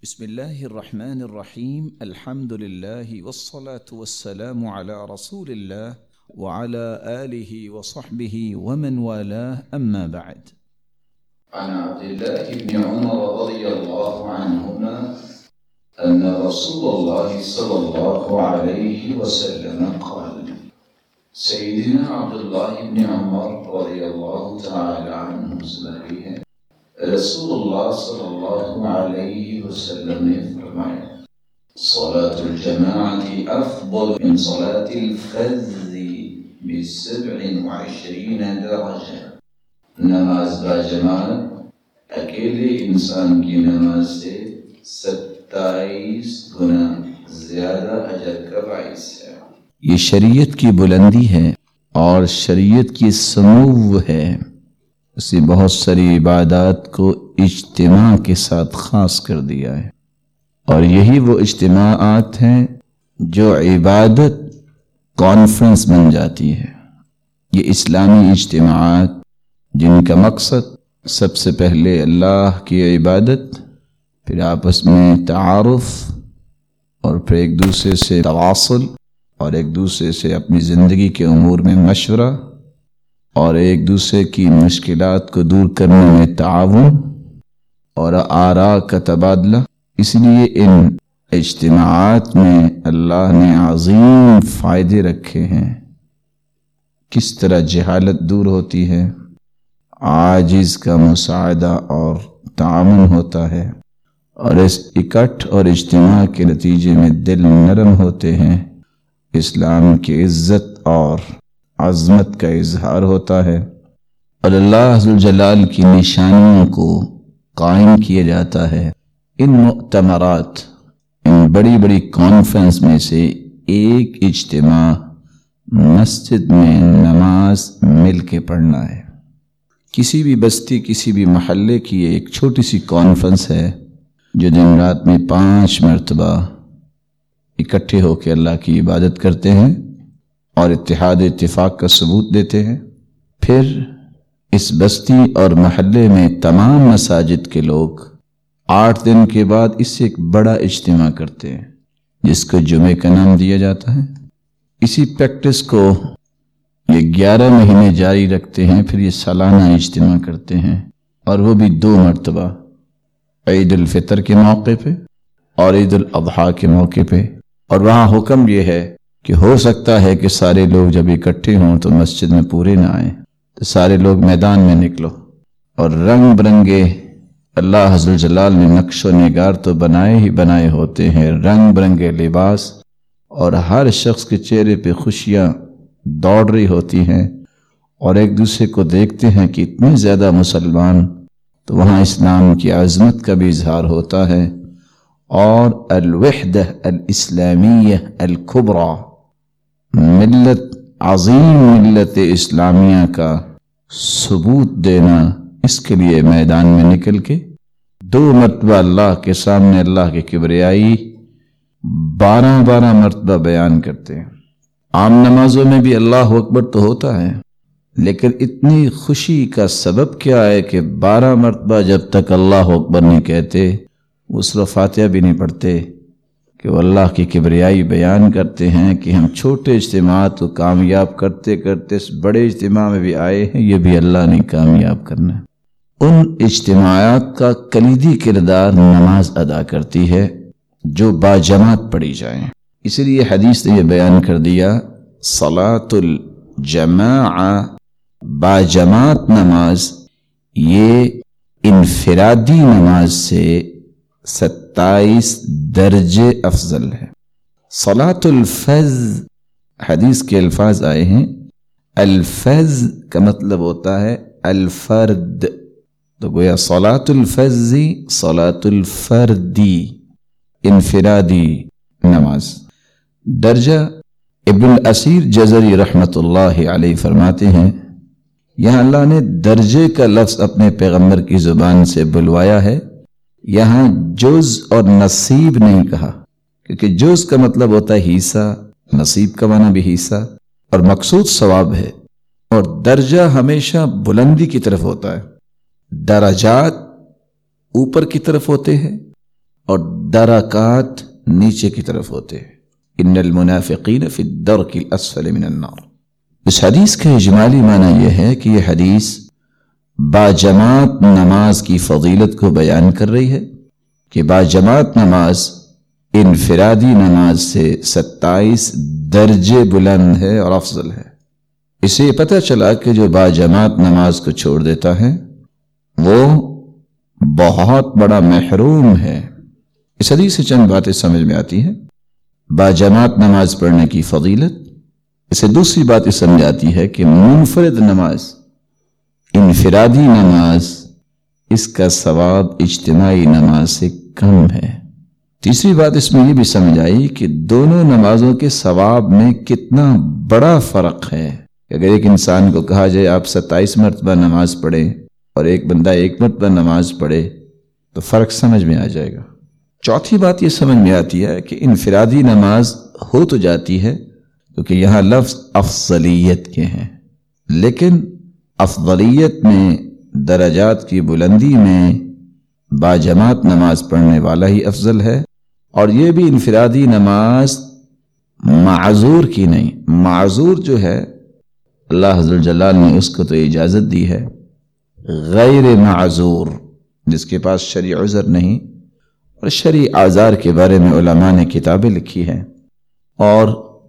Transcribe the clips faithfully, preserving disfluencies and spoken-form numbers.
بسم الله الرحمن الرحيم. الحمد لله والصلاة والسلام على رسول الله وعلى آله وصحبه ومن والاه، أما بعد. عن عبد الله بن عمر رضي الله عنهما أن رسول الله صلى الله عليه وسلم قال: سيدنا عبد الله بن عمر رضي الله تعالى عنهم سبحانه رسول اللہ صلی اللہ علیہ وسلم نے فرمایا: صلاة الجماعة افضل من صلاة الفذ بسبع وعشرین درجہ. نماز با جماعت اکیلے انسان کی نماز سے ستائیس گنا زیادہ اجر کا باعث ہے. یہ شریعت کی بلندی ہے اور شریعت کی سمو ہے. اسی بہت ساری عبادات کو اجتماع کے ساتھ خاص کر دیا ہے، اور یہی وہ اجتماعات ہیں جو عبادت کانفرنس بن جاتی ہے. یہ اسلامی اجتماعات جن کا مقصد سب سے پہلے اللہ کی عبادت، پھر آپس میں تعارف، اور پھر ایک دوسرے سے تواصل، اور ایک دوسرے سے اپنی زندگی کے امور میں مشورہ، اور ایک دوسرے کی مشکلات کو دور کرنے میں تعاون اور آراء کا تبادلہ. اس لیے ان اجتماعات میں اللہ نے عظیم فائدے رکھے ہیں. کس طرح جہالت دور ہوتی ہے، عاجز کا مساعدہ اور تعاون ہوتا ہے، اور اس اکٹھ اور اجتماع کے نتیجے میں دل نرم ہوتے ہیں. اسلام کی عزت اور عظمت کا اظہار ہوتا ہے، اور اللہ ذو جلال کی نشانیوں کو قائم کیا جاتا ہے. ان مؤتمرات، ان بڑی بڑی کانفرنس میں سے ایک اجتماع مسجد میں نماز مل کے پڑھنا ہے. کسی بھی بستی، کسی بھی محلے کی ایک چھوٹی سی کانفرنس ہے جو دن رات میں پانچ مرتبہ اکٹھے ہو کے اللہ کی عبادت کرتے ہیں اور اتحاد اتفاق کا ثبوت دیتے ہیں. پھر اس بستی اور محلے میں تمام مساجد کے لوگ آٹھ دن کے بعد اس سے ایک بڑا اجتماع کرتے ہیں جس کو جمعے کا نام دیا جاتا ہے. اسی پریکٹس کو یہ گیارہ مہینے جاری رکھتے ہیں. پھر یہ سالانہ اجتماع کرتے ہیں، اور وہ بھی دو مرتبہ، عید الفطر کے موقع پہ اور عید الاضحیٰ کے موقع پہ. اور وہاں حکم یہ ہے کہ ہو سکتا ہے کہ سارے لوگ جب اکٹھے ہوں تو مسجد میں پورے نہ آئیں، تو سارے لوگ میدان میں نکلو، اور رنگ برنگے اللہ عز و جلال نے نقش و نگار تو بنائے ہی بنائے ہوتے ہیں، رنگ برنگے لباس، اور ہر شخص کے چہرے پہ خوشیاں دوڑ رہی ہوتی ہیں، اور ایک دوسرے کو دیکھتے ہیں کہ اتنے زیادہ مسلمان. تو وہاں اسلام کی عظمت کا بھی اظہار ہوتا ہے، اور الوحدہ الاسلامیہ الکبریٰ، ملت عظیم ملت اسلامیہ کا ثبوت دینا، اس کے لیے میدان میں نکل کے دو مرتبہ اللہ کے سامنے اللہ کی کبریائی بارہ بارہ مرتبہ بیان کرتے ہیں. عام نمازوں میں بھی اللہ اکبر تو ہوتا ہے، لیکن اتنی خوشی کا سبب کیا ہے کہ بارہ مرتبہ جب تک اللہ اکبر نہیں کہتے وہ سورہ فاتحہ بھی نہیں پڑھتے، کہ وہ اللہ کی کبریائی بیان کرتے ہیں کہ ہم چھوٹے اجتماعات کو کامیاب کرتے کرتے اس بڑے اجتماع میں بھی آئے ہیں، یہ بھی اللہ نے کامیاب کرنا ہے. ان اجتماعات کا کلیدی کردار نماز ادا کرتی ہے جو باجماعت پڑھی جائیں. اسی لیے حدیث نے یہ بیان کر دیا: صلاۃ الجماعہ، باجماعت نماز یہ انفرادی نماز سے ستائیس درجے افضل ہے. صلاۃ الفذ، حدیث کے الفاظ آئے ہیں، الفذ کا مطلب ہوتا ہے الفرد، تو گویا صلاۃ الفذ صلاۃ الفردی، انفرادی نماز. درجہ ابن الاسیر جزری رحمۃ اللہ علیہ فرماتے ہیں، یہاں اللہ نے درجے کا لفظ اپنے پیغمبر کی زبان سے بلوایا ہے. یہاں جز اور نصیب نہیں کہا، کیونکہ جز کا مطلب ہوتا ہے حصہ، نصیب کا معنی بھی حصہ، اور مقصود ثواب ہے. اور درجہ ہمیشہ بلندی کی طرف ہوتا ہے. درجات اوپر کی طرف ہوتے ہیں اور درکات نیچے کی طرف ہوتے ہیں۔ ان المنافقین فی الدرک الاسفل من النار۔ اس حدیث کا اجمالی معنی یہ ہے کہ یہ حدیث باجماعت نماز کی فضیلت کو بیان کر رہی ہے کہ باجماعت نماز انفرادی نماز سے ستائیس درجے بلند ہے اور افضل ہے۔ اسے پتہ چلا کہ جو باجماعت نماز کو چھوڑ دیتا ہے وہ بہت بڑا محروم ہے۔ اس حدیث سے چند باتیں سمجھ میں آتی ہیں۔ باجماعت نماز پڑھنے کی فضیلت، اسے دوسری بات اس سمجھ آتی ہے کہ منفرد نماز، انفرادی نماز، اس کا ثواب اجتماعی نماز سے کم ہے۔ تیسری بات اس میں یہ بھی سمجھ آئی کہ دونوں نمازوں کے ثواب میں کتنا بڑا فرق ہے۔ اگر ایک انسان کو کہا جائے آپ ستائیس مرتبہ نماز پڑھیں اور ایک بندہ ایک مرتبہ نماز پڑھے تو فرق سمجھ میں آ جائے گا۔ چوتھی بات یہ سمجھ میں آتی ہے کہ انفرادی نماز ہو تو جاتی ہے کیونکہ یہاں لفظ افضلیت کے ہیں، لیکن افضلیت میں، درجات کی بلندی میں باجماعت نماز پڑھنے والا ہی افضل ہے، اور یہ بھی انفرادی نماز معذور کی نہیں۔ معذور جو ہے اللہ عز و جلال نے اس کو تو اجازت دی ہے، غیر معذور جس کے پاس شرعی عذر نہیں، اور شرعی اعذار کے بارے میں علماء نے کتابیں لکھی ہیں، اور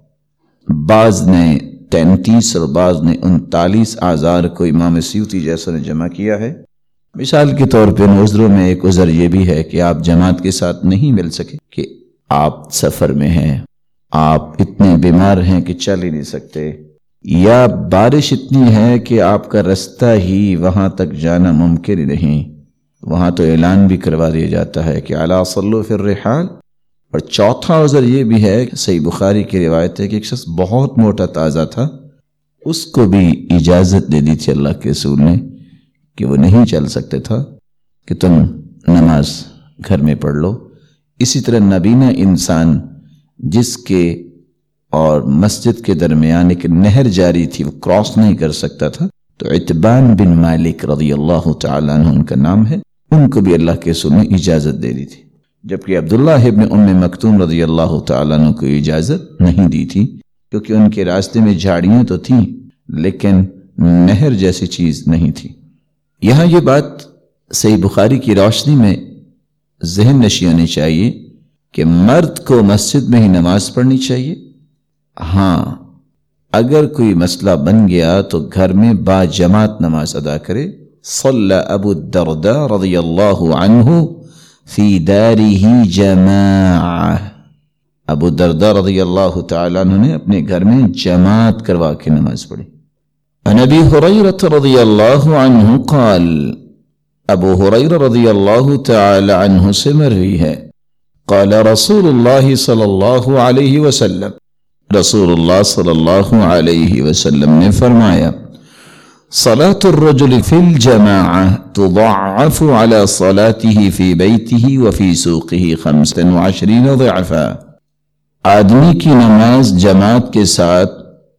بعض نے تینتیس اور بعض نے انتالیس اعذار کو امام سیوطی جیسا نے جمع کیا ہے۔ مثال کے طور پہ ان عذروں میں ایک عذر یہ بھی ہے کہ آپ جماعت کے ساتھ نہیں مل سکے، کہ آپ سفر میں ہیں، آپ اتنے بیمار ہیں کہ چل ہی نہیں سکتے، یا بارش اتنی ہے کہ آپ کا رستہ ہی وہاں تک جانا ممکن ہی نہیں، وہاں تو اعلان بھی کروا دیا جاتا ہے کہ الا صلوا فی الرحال۔ اور چوتھا عذر یہ بھی ہے کہ صحیح بخاری کی روایت ہے کہ ایک شخص بہت موٹا تازہ تھا، اس کو بھی اجازت دے دی تھی اللہ کے رسول نے کہ وہ نہیں چل سکتے تھا کہ تم نماز گھر میں پڑھ لو۔ اسی طرح نبینا انسان جس کے اور مسجد کے درمیان ایک نہر جاری تھی، وہ کراس نہیں کر سکتا تھا، تو عتبان بن مالک رضی اللہ تعالیٰ عنہ ان کا نام ہے، ان کو بھی اللہ کے رسول نے اجازت دے دی تھی، جبکہ عبداللہ ابن ام مکتوم رضی اللہ تعالیٰ عنہ کو اجازت نہیں دی تھی کیونکہ ان کے راستے میں جھاڑیاں تو تھیں لیکن نہر جیسی چیز نہیں تھی۔ یہاں یہ بات صحیح بخاری کی روشنی میں ذہن نشی ہونی چاہیے کہ مرد کو مسجد میں ہی نماز پڑھنی چاہیے۔ ہاں اگر کوئی مسئلہ بن گیا تو گھر میں با جماعت نماز ادا کرے۔ صلی ابو الدرداء رضی اللہ عنہ فی دارہ جماعہ، ابو الدرداء رضی اللہ تعالیٰ عنہ نے اپنے گھر میں جماعت کروا کے نماز پڑھی۔ عن ابی ہریرہ رضی اللہ عنہ قال، ابو ہریرہ رضی اللہ تعالی عنہ سے مروی ہے، قال رسول اللہ صلی اللہ علیہ وسلم، رسول اللہ صلی اللہ علیہ وسلم نے فرمایا، صلاة الرجل فی الجماعہ تضاعف على صلاته فی بیتہ وفی سوقہ خمسا وعشرین ضعفا، آدمی کی نماز جماعت کے ساتھ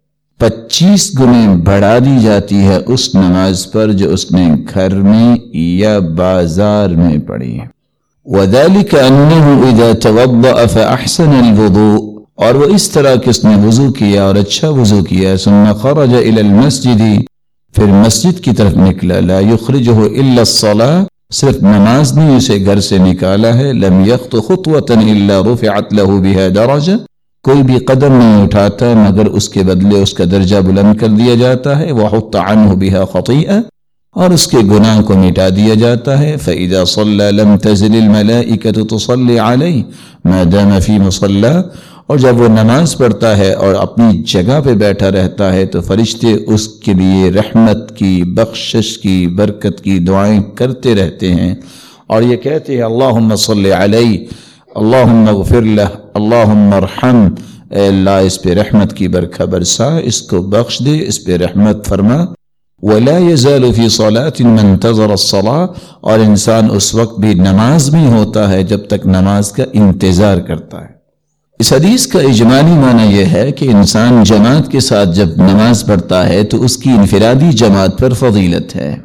پچیس گنے بڑھا دی جاتی ہے اس نماز پر جو اس نے گھر میں یا بازار میں پڑھی ہے۔ وَذَلِكَ أَنَّهُ إِذَا تَوَضَّأَ فَأَحْسَنَ الْوُضُوء، اور وہ اس طرح کہ اس نے وضو کیا اور اچھا وضو کیا، ثُمَّ خَرَجَ إِلَى الْمَسْجِدِ، پھر مسجد کی طرف نکلا، لَا يُخْرِجُهُ إِلَّا الصَّلَاةِ، صرف نماز نہیں اسے گھر سے نکالا ہے، لَمْ يَخْطُ خُطْوَةً إِلَّا رُفِعَتْ لَهُ بِهَا دَرَجَةً، کوئی بھی قدم نہیں اٹھاتا مگر اس کے بدلے اس کا درجہ بلند کر دیا جاتا ہے، وَحُطَّ عَنْهُ بِهَا خَطِيئَةً، اور اس کے گناہ کو مٹا دیا جاتا ہے، فَإِذَا صَلَّى لَمْ تَزِلِ الْمَلَائِكَةُ تُصَلِّ عَلَيْهِ مَا دَامَ فِي مُصَلَّى، اور جب وہ نماز پڑھتا ہے اور اپنی جگہ پہ بیٹھا رہتا ہے تو فرشتے اس کے لیے رحمت کی، بخشش کی، برکت کی دعائیں کرتے رہتے ہیں اور یہ کہتے ہیں اللہم صلی علیہ، اللہم اغفر لہ، اللہم ارحم، اے اللہ اس پہ رحمت کی برکھا برسا، اس کو بخش دے، اس پہ رحمت فرما۔ وَلَا يَزَالُ فِي صَلَاةٍ مَنْ انْتَظَرَ الصَّلَاةَ، اور انسان اس وقت بھی نماز میں ہوتا ہے جب تک نماز کا انتظار کرتا ہے۔ اس حدیث کا اجمالی معنی یہ ہے کہ انسان جماعت کے ساتھ جب نماز پڑھتا ہے تو اس کی انفرادی جماعت پر فضیلت ہے،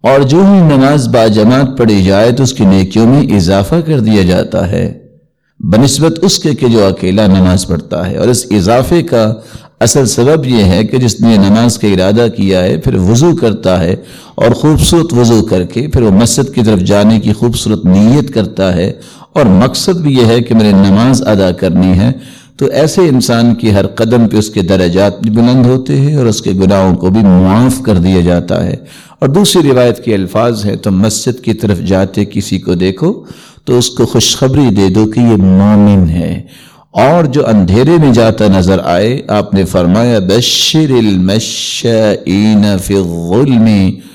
اور جو ہی نماز باجماعت پڑھی جائے تو اس کی نیکیوں میں اضافہ کر دیا جاتا ہے بنسبت اس کے کہ جو اکیلا نماز پڑھتا ہے۔ اور اس اضافے کا اصل سبب یہ ہے کہ جس نے نماز کا ارادہ کیا ہے پھر وضو کرتا ہے اور خوبصورت وضو کر کے پھر وہ مسجد کی طرف جانے کی خوبصورت نیت کرتا ہے اور مقصد بھی یہ ہے کہ میں نے نماز ادا کرنی ہے، تو ایسے انسان کی ہر قدم پہ اس کے درجات بھی بلند ہوتے ہیں اور اس کے گناہوں کو بھی معاف کر دیا جاتا ہے۔ اور دوسری روایت کے الفاظ ہیں، تو مسجد کی طرف جاتے کسی کو دیکھو تو اس کو خوشخبری دے دو کہ یہ مومن ہے، اور جو اندھیرے میں جاتا نظر آئے آپ نے فرمایا بشر المشائین فی الظلم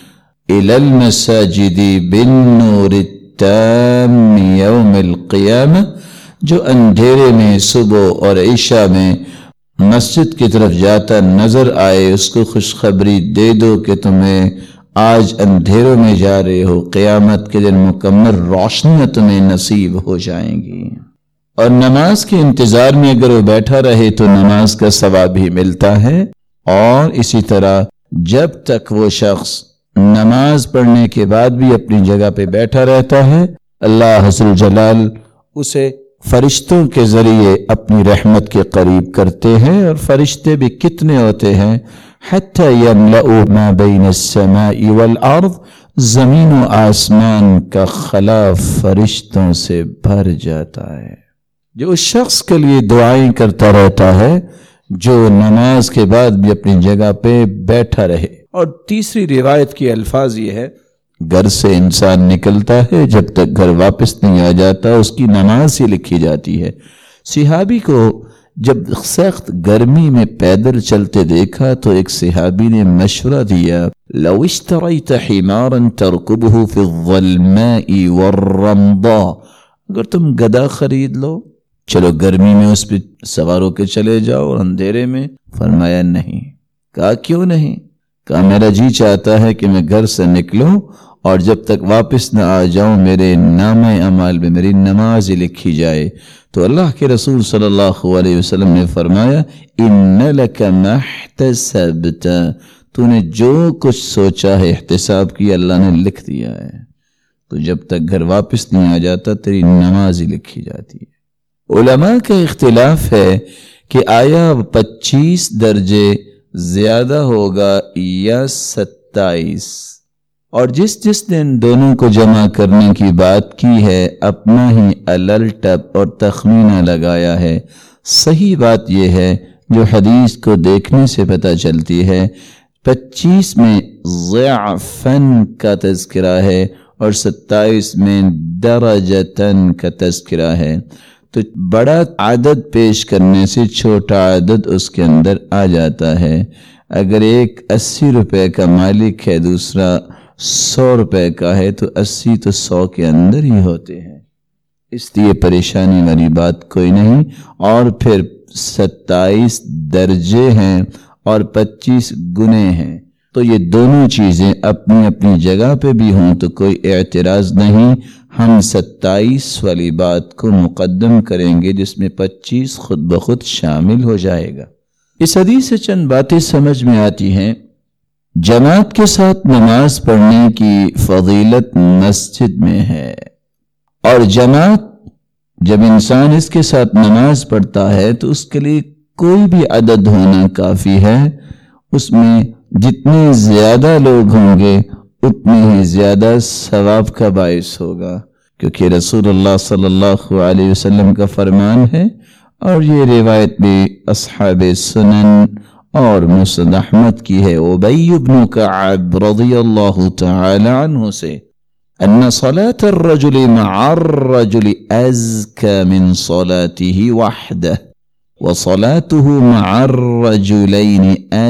الی المساجد بالنور التام یوم القیامہ، جو اندھیرے میں صبح اور عشاء میں مسجد کی طرف جاتا نظر آئے اس کو خوشخبری دے دو کہ تمہیں آج اندھیروں میں جا رہے ہو، قیامت کے دن مکمل روشنیاں تمہیں نصیب ہو جائیں گی۔ اور نماز کے انتظار میں اگر وہ بیٹھا رہے تو نماز کا ثواب بھی ملتا ہے، اور اسی طرح جب تک وہ شخص نماز پڑھنے کے بعد بھی اپنی جگہ پہ بیٹھا رہتا ہے اللہ عز و جلال اسے فرشتوں کے ذریعے اپنی رحمت کے قریب کرتے ہیں، اور فرشتے بھی کتنے ہوتے ہیں، حتی یملأ ما بین السماء والارض، زمین و آسمان کا خلا فرشتوں سے بھر جاتا ہے۔ جو اس شخص کے لیے دعائیں کرتا رہتا ہے جو نماز کے بعد بھی اپنی جگہ پہ بیٹھا رہے۔ اور تیسری روایت کی الفاظ یہ ہے، گھر سے انسان نکلتا ہے جب تک گھر واپس نہیں آ جاتا اس کی نماز ہی لکھی جاتی ہے۔ صحابی کو جب سخت گرمی میں پیدل چلتے دیکھا تو ایک صحابی نے مشورہ دیا، لو اشتریت حمارا ترکبہ فی الظلماء والرمضاء، اگر تم گدھا خرید لو چلو گرمی میں اس پہ سوار ہو کے چلے جاؤ اور اندھیرے میں، فرمایا نہیں۔ کہا کیوں نہیں؟ کہا میرا جی چاہتا ہے کہ میں گھر سے نکلوں اور جب تک واپس نہ آ جاؤں میرے نامہ اعمال میں میری نماز ہی لکھی جائے۔ تو اللہ کے رسول صلی اللہ علیہ وسلم نے فرمایا، ان لک ما احتسبت، تو نے جو کچھ سوچا ہے احتساب کیا اللہ نے لکھ دیا ہے، تو جب تک گھر واپس نہیں آ جاتا تیری نماز ہی لکھی جاتی ہے۔ علماء کا اختلاف ہے کہ آیا پچیس درجے زیادہ ہوگا یا ستائیس، اور جس جس نے ان دونوں کو جمع کرنے کی بات کی ہے اپنا ہی الل ٹپ اور تخمینہ لگایا ہے۔ صحیح بات یہ ہے جو حدیث کو دیکھنے سے پتہ چلتی ہے، پچیس میں ضعفن کا تذکرہ ہے اور ستائیس میں درجتن کا تذکرہ ہے، تو بڑا عدد پیش کرنے سے چھوٹا عدد اس کے اندر آ جاتا ہے۔ اگر ایک اسی روپے کا مالک ہے دوسرا سو روپے کا ہے تو اسی تو سو کے اندر ہی ہوتے ہیں، اس لیے پریشانی والی بات کوئی نہیں۔ اور پھر ستائیس درجے ہیں اور پچیس گنے ہیں، تو یہ دونوں چیزیں اپنی اپنی جگہ پہ بھی ہوں تو کوئی اعتراض نہیں، ہم ستائیس والی بات کو مقدم کریں گے جس میں پچیس خود بخود شامل ہو جائے گا۔ اس حدیث سے چند باتیں سمجھ میں آتی ہیں۔ جماعت کے ساتھ نماز پڑھنے کی فضیلت مسجد میں ہے، اور جماعت جب انسان اس کے ساتھ نماز پڑھتا ہے تو اس کے لیے کوئی بھی عدد ہونا کافی ہے، اس میں جتنے زیادہ لوگ ہوں گے اتنے ہی زیادہ ثواب کا باعث ہوگا، کیونکہ رسول اللہ صلی اللہ علیہ وسلم کا فرمان ہے، اور یہ روایت بھی اصحاب سنن اور مسند احمد کی ہے ابی بن کعب رضی اللہ تعالی عنہ سے، ان صلاة الرجل مع الرجل ازکى من صلاته وحده وصلاته مع الرجلين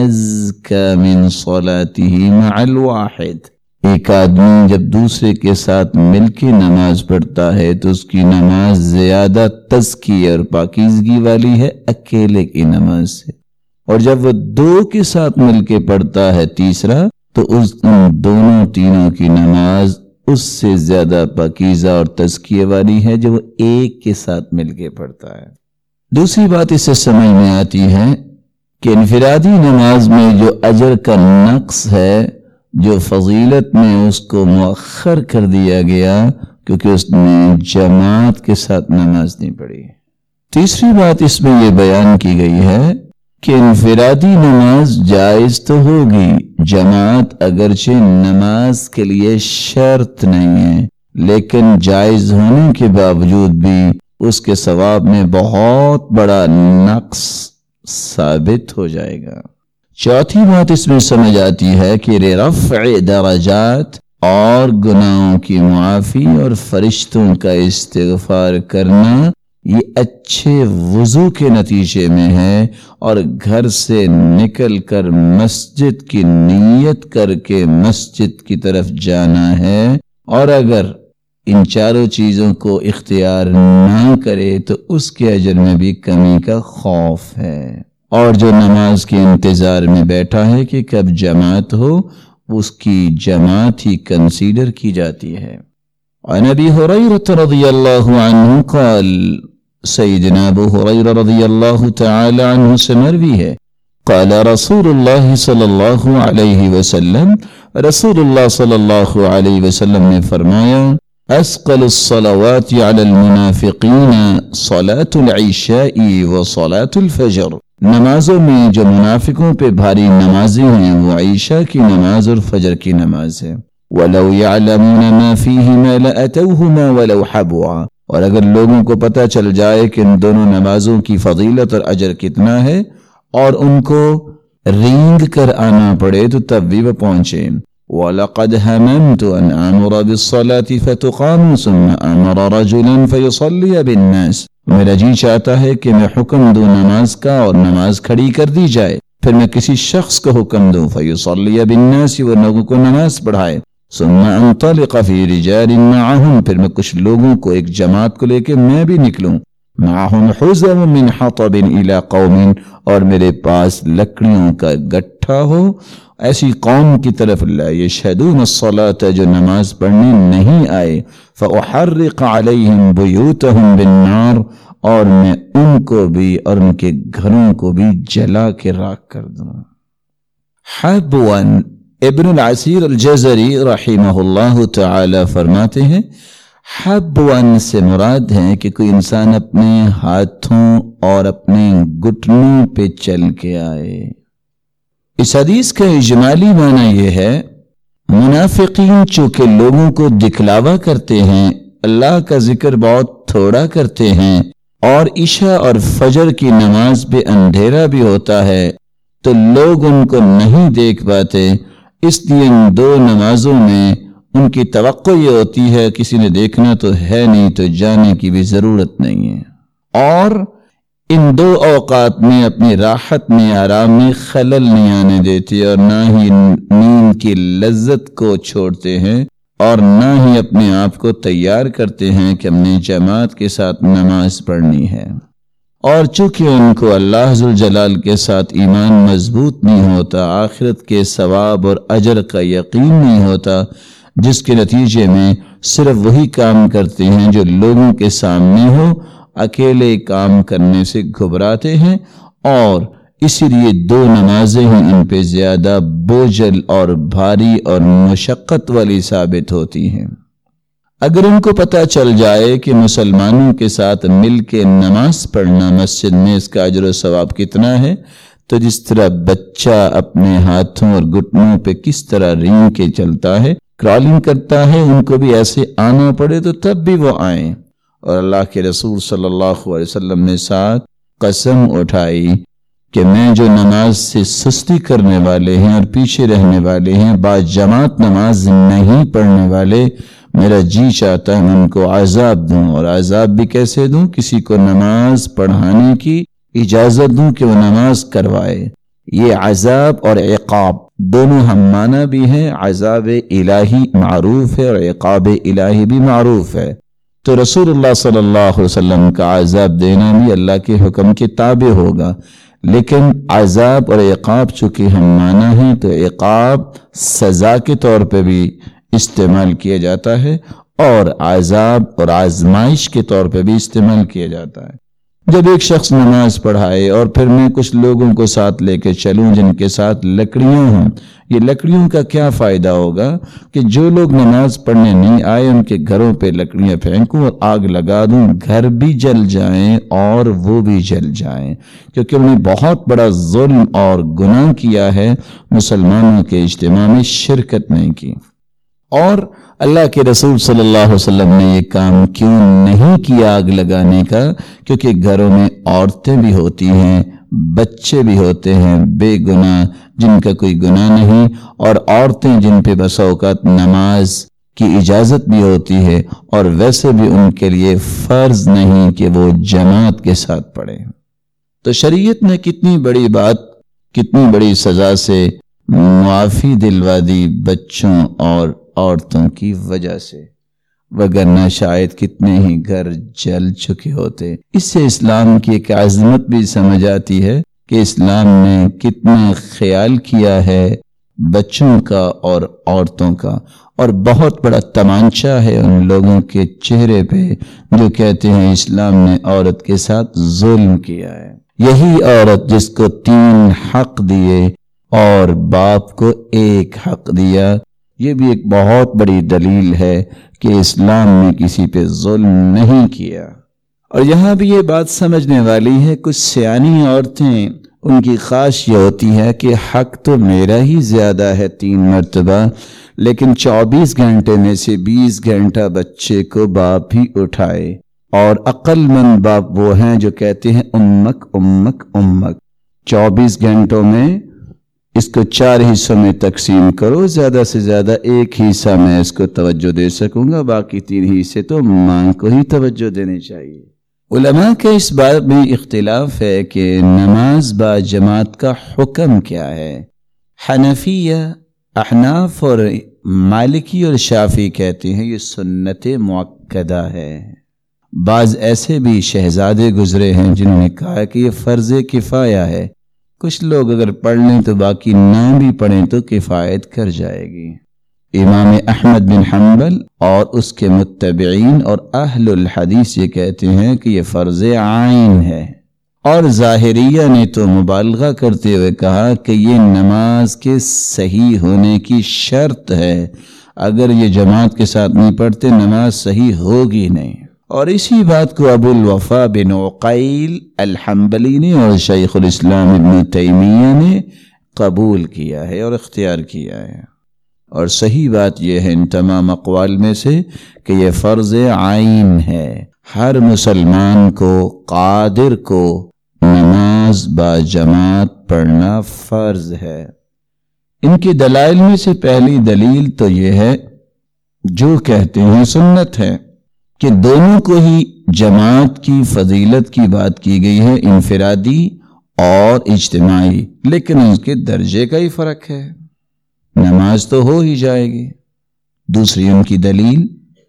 ازكى من صلاته مع الواحد۔ ایک آدمی جب دوسرے کے ساتھ مل کے نماز پڑھتا ہے تو اس کی نماز زیادہ تزکی اور پاکیزگی والی ہے اکیلے کی نماز سے، اور جب وہ دو کے ساتھ مل کے پڑھتا ہے تیسرا تو اس ان دونوں تینوں کی نماز اس سے زیادہ پاکیزہ اور تزکیے والی ہے جو وہ ایک کے ساتھ مل کے پڑھتا ہے۔ دوسری بات اس سے سمجھ میں آتی ہے کہ انفرادی نماز میں جو اجر کا نقص ہے جو فضیلت میں اس کو مؤخر کر دیا گیا کیونکہ اس نے جماعت کے ساتھ نماز نہیں پڑھی۔ تیسری بات اس میں یہ بیان کی گئی ہے کہ انفرادی نماز جائز تو ہوگی، جماعت اگرچہ نماز کے لیے شرط نہیں ہے، لیکن جائز ہونے کے باوجود بھی اس کے ثواب میں بہت بڑا نقص ثابت ہو جائے گا۔ چوتھی بات اس میں سمجھ آتی ہے کہ رفع درجات اور گناہوں کی معافی اور فرشتوں کا استغفار کرنا یہ اچھے وضو کے نتیجے میں ہے، اور گھر سے نکل کر مسجد کی نیت کر کے مسجد کی طرف جانا ہے، اور اگر ان چاروں چیزوں کو اختیار نہ کرے تو اس کے اجر میں بھی کمی کا خوف ہے۔ اور جو نماز کے انتظار میں بیٹھا ہے کہ کب جماعت ہو، اس کی جماعت ہی کنسیڈر کی جاتی ہے۔ عن ابی ہریرہ رضی اللہ عنہ قال، سیدنا ابو ہریرہ رضی اللہ تعالی عنہ سے مروی ہے، قال رسول اللہ صلی اللہ علیہ وسلم، رسول اللہ صلی اللہ علیہ وسلم نے فرمایا، اسقل الصلوات علی المنافقین صلاة العشاء و صلاة الفجر، نمازوں میں جو منافقوں پہ بھاری نمازیں ہیں وہ عشاء کی نماز اور فجر کی نماز ہے۔ وَلَوْ يَعْلَمُونَ مَا فِيهِمَا لَأَتَوْهُمَا وَلَوْ حَبُوًا، اور اگر لوگوں کو پتہ چل جائے کہ ان دونوں نمازوں کی فضیلت اور اجر کتنا ہے اور ان کو رینگ کر آنا پڑے تو تب بھی وہ پہنچے۔ وَلَقَدْ هَمَمْتُ أَنْ آمُرَ بِالصَّلَاةِ فَتُقَامُ ثُمَّ آمَرَ رَجُلًا فَيُصَلِّيَ بِالنَّاسِ، میرا جی چاہتا ہے کہ میں حکم دوں نماز کا اور نماز کھڑی کر دی جائے، پھر میں کسی شخص کو حکم دوں فَيُصَلِّيَ بِالنَّاسِ، وہ لوگوں کو نماز پڑھائے، ثم انطلق فی رجال معهم، پھر میں کچھ لوگوں کو ایک جماعت کو لے کے میں بھی نکلوں، معهم حزم من حطب الى قوم، اور میرے پاس لکڑیوں کا گٹھا ہو ایسی قوم کی طرف، لا یشہدون الصلاة، جو نماز پڑھنے نہیں آئے، فاحرق علیہم بیوتہم بالنار، اور میں ان کو بھی اور ان کے گھروں کو بھی جلا کے راکھ کر دوں۔ حبوان ابن العسیر الجزری رحمہ اللہ تعالی فرماتے ہیں، حبوان سے مراد ہے کہ کوئی انسان اپنے ہاتھوں اور اپنے گھٹنوں پہ چل کے آئے۔ اس حدیث کا اجمالی معنی یہ ہے، منافقین چونکہ لوگوں کو دکھلاوا کرتے ہیں، اللہ کا ذکر بہت تھوڑا کرتے ہیں، اور عشاء اور فجر کی نماز پہ اندھیرا بھی ہوتا ہے تو لوگ ان کو نہیں دیکھ پاتے، اس لیے ان دو نمازوں میں ان کی توقع یہ ہوتی ہے کسی نے دیکھنا تو ہے نہیں تو جانے کی بھی ضرورت نہیں ہے، اور ان دو اوقات میں اپنی راحت میں آرام میں خلل نہیں آنے دیتے، اور نہ ہی نیند کی لذت کو چھوڑتے ہیں، اور نہ ہی اپنے آپ کو تیار کرتے ہیں کہ ہم نے جماعت کے ساتھ نماز پڑھنی ہے۔ اور چونکہ ان کو اللہ ذوالجلال کے ساتھ ایمان مضبوط نہیں ہوتا، آخرت کے ثواب اور اجر کا یقین نہیں ہوتا، جس کے نتیجے میں صرف وہی کام کرتے ہیں جو لوگوں کے سامنے ہو، اکیلے کام کرنے سے گھبراتے ہیں، اور اسی لیے دو نمازیں ہی ان پہ زیادہ بوجھل اور بھاری اور مشقت والی ثابت ہوتی ہیں۔ اگر ان کو پتہ چل جائے کہ مسلمانوں کے ساتھ مل کے نماز پڑھنا مسجد میں اس کا اجر و ثواب کتنا ہے، تو جس طرح بچہ اپنے ہاتھوں اور گھٹنوں پہ کس طرح رینگ کے چلتا ہے، کرالنگ کرتا ہے، ان کو بھی ایسے آنا پڑے تو تب بھی وہ آئیں۔ اور اللہ کے رسول صلی اللہ علیہ وسلم نے ساتھ قسم اٹھائی کہ میں جو نماز سے سستی کرنے والے ہیں اور پیچھے رہنے والے ہیں، با جماعت نماز نہیں پڑھنے والے، میرا جی چاہتا ہے میں ان کو عذاب دوں، اور عذاب بھی کیسے دوں؟ کسی کو نماز پڑھانے کی اجازت دوں کہ وہ نماز کروائے۔ یہ عذاب اور عقاب دونوں ہم معنی بھی ہیں، عذاب الہی معروف ہے اور عقاب الہی بھی معروف ہے، تو رسول اللہ صلی اللہ علیہ وسلم کا عذاب دینا بھی اللہ کے حکم کے تابع ہوگا، لیکن عذاب اور عقاب چونکہ ہم معنی ہیں تو عقاب سزا کے طور پہ بھی استعمال کیا جاتا ہے اور عذاب اور آزمائش کے طور پہ بھی استعمال کیا جاتا ہے۔ جب ایک شخص نماز پڑھائے اور پھر میں کچھ لوگوں کو ساتھ لے کے چلوں جن کے ساتھ لکڑیاں ہوں، یہ لکڑیوں کا کیا فائدہ ہوگا کہ جو لوگ نماز پڑھنے نہیں آئے ان کے گھروں پہ لکڑیاں پھینکوں اور آگ لگا دوں، گھر بھی جل جائیں اور وہ بھی جل جائیں، کیونکہ انہوں نے بہت بڑا ظلم اور گناہ کیا ہے، مسلمانوں کے اجتماع میں شرکت نہیں کی۔ اور اللہ کے رسول صلی اللہ علیہ وسلم نے یہ کام کیوں نہیں کیا آگ لگانے کا؟ کیونکہ گھروں میں عورتیں بھی ہوتی ہیں، بچے بھی ہوتے ہیں بے گناہ جن کا کوئی گناہ نہیں، اور عورتیں جن پہ بسا اوقات نماز کی اجازت بھی ہوتی ہے اور ویسے بھی ان کے لیے فرض نہیں کہ وہ جماعت کے ساتھ پڑھیں۔ تو شریعت نے کتنی بڑی بات، کتنی بڑی سزا سے معافی دلوا دی بچوں اور عورتوں کی وجہ سے، وگرنہ شاید کتنے ہی گھر جل چکے ہوتے۔ اس سے اسلام کی ایک عظمت بھی سمجھ آتی ہے کہ اسلام نے کتنا خیال کیا ہے بچوں کا اور عورتوں کا، اور بہت بڑا تمانچہ ہے ان لوگوں کے چہرے پہ جو کہتے ہیں اسلام نے عورت کے ساتھ ظلم کیا ہے۔ یہی عورت جس کو تین حق دیے اور باپ کو ایک حق دیا، یہ بھی ایک بہت بڑی دلیل ہے کہ اسلام نے کسی پہ ظلم نہیں کیا۔ اور یہاں بھی یہ بات سمجھنے والی ہے، کچھ سیانی عورتیں ان کی خواہش یہ ہوتی ہے کہ حق تو میرا ہی زیادہ ہے تین مرتبہ، لیکن چوبیس گھنٹے میں سے بیس گھنٹہ بچے کو باپ ہی اٹھائے، اور عقل مند باپ وہ ہیں جو کہتے ہیں امک امک امک، چوبیس گھنٹوں میں اس کو چار حصوں میں تقسیم کرو، زیادہ سے زیادہ ایک حصہ میں اس کو توجہ دے سکوں گا، باقی تین حصے تو ماں کو ہی توجہ دینی چاہیے۔ علماء کے اس بات میں اختلاف ہے کہ نماز با جماعت کا حکم کیا ہے۔ حنفیہ، احناف اور مالکی اور شافعی کہتے ہیں یہ سنت مؤکدہ ہے۔ بعض ایسے بھی شہزادے گزرے ہیں جنہوں نے کہا کہ یہ فرض کفایہ ہے، کچھ لوگ اگر پڑھ لیں تو باقی نہ بھی پڑھیں تو کفایت کر جائے گی۔ امام احمد بن حنبل اور اس کے متبعین اور اہل الحدیث یہ کہتے ہیں کہ یہ فرض عین ہے، اور ظاہریہ نے تو مبالغہ کرتے ہوئے کہا کہ یہ نماز کے صحیح ہونے کی شرط ہے، اگر یہ جماعت کے ساتھ نہیں پڑھتے نماز صحیح ہوگی نہیں۔ اور اسی بات کو ابو الوفا بن عقیل الحنبلی نے اور شیخ الاسلام ابن تیمیہ نے قبول کیا ہے اور اختیار کیا ہے، اور صحیح بات یہ ہے ان تمام اقوال میں سے کہ یہ فرض عین ہے، ہر مسلمان کو قادر کو نماز با جماعت پڑھنا فرض ہے۔ ان کی دلائل میں سے پہلی دلیل تو یہ ہے جو کہتے ہیں سنت ہے کہ دونوں کو ہی جماعت کی فضیلت کی بات کی گئی ہے، انفرادی اور اجتماعی، لیکن اس کے درجے کا ہی فرق ہے، نماز تو ہو ہی جائے گی۔ دوسری ان کی دلیل،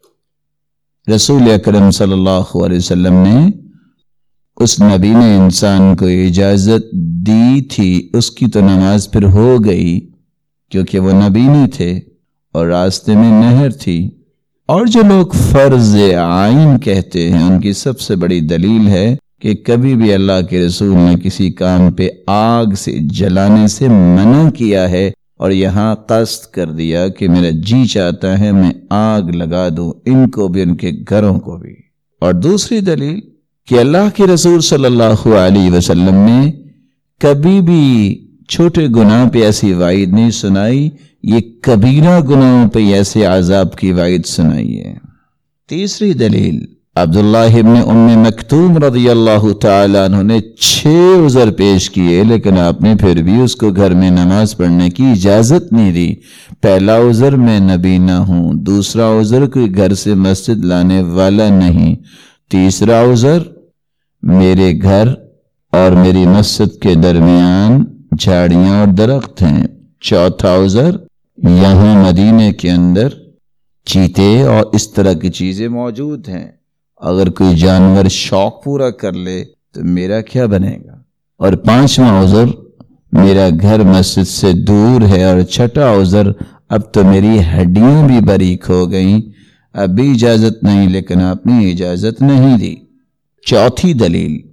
رسول اکرم صلی اللہ علیہ وسلم نے اس نبی نے انسان کو اجازت دی تھی، اس کی تو نماز پھر ہو گئی کیونکہ وہ نبی نہیں تھے اور راستے میں نہر تھی۔ اور جو لوگ فرض عین کہتے ہیں ان کی سب سے بڑی دلیل ہے کہ کبھی بھی اللہ کے رسول نے کسی کام پہ آگ سے جلانے سے منع کیا ہے، اور یہاں قصد کر دیا کہ میرا جی چاہتا ہے میں آگ لگا دوں، ان کو بھی ان کے گھروں کو بھی۔ اور دوسری دلیل کہ اللہ کے رسول صلی اللہ علیہ وسلم نے کبھی بھی چھوٹے گناہ پہ ایسی وعید نہیں سنائی، یہ کبیرہ گناہوں پہ ایسے عذاب کی وعید سنائی ہے۔ تیسری دلیل، عبداللہ ابن ام مکتوم رضی اللہ تعالیٰ عنہ نے چھ عذر پیش کیے، لیکن آپ نے پھر بھی اس کو گھر میں نماز پڑھنے کی اجازت نہیں دی۔ پہلا عذر میں نبی نہ ہوں، دوسرا عذر کوئی گھر سے مسجد لانے والا نہیں، تیسرا عذر میرے گھر اور میری مسجد کے درمیان جھاڑیاں اور درخت ہیں، چوتھا عذر یہاں مدینے کے اندر چیتے اور اس طرح کی چیزیں موجود ہیں، اگر کوئی جانور شوق پورا کر لے تو میرا کیا بنے گا، اور پانچواں عذر میرا گھر مسجد سے دور ہے، اور چھٹا عذر اب تو میری ہڈیاں بھی باریک ہو گئیں، اب بھی اجازت نہیں، لیکن آپ نے اجازت نہیں دی۔ چوتھی دلیل،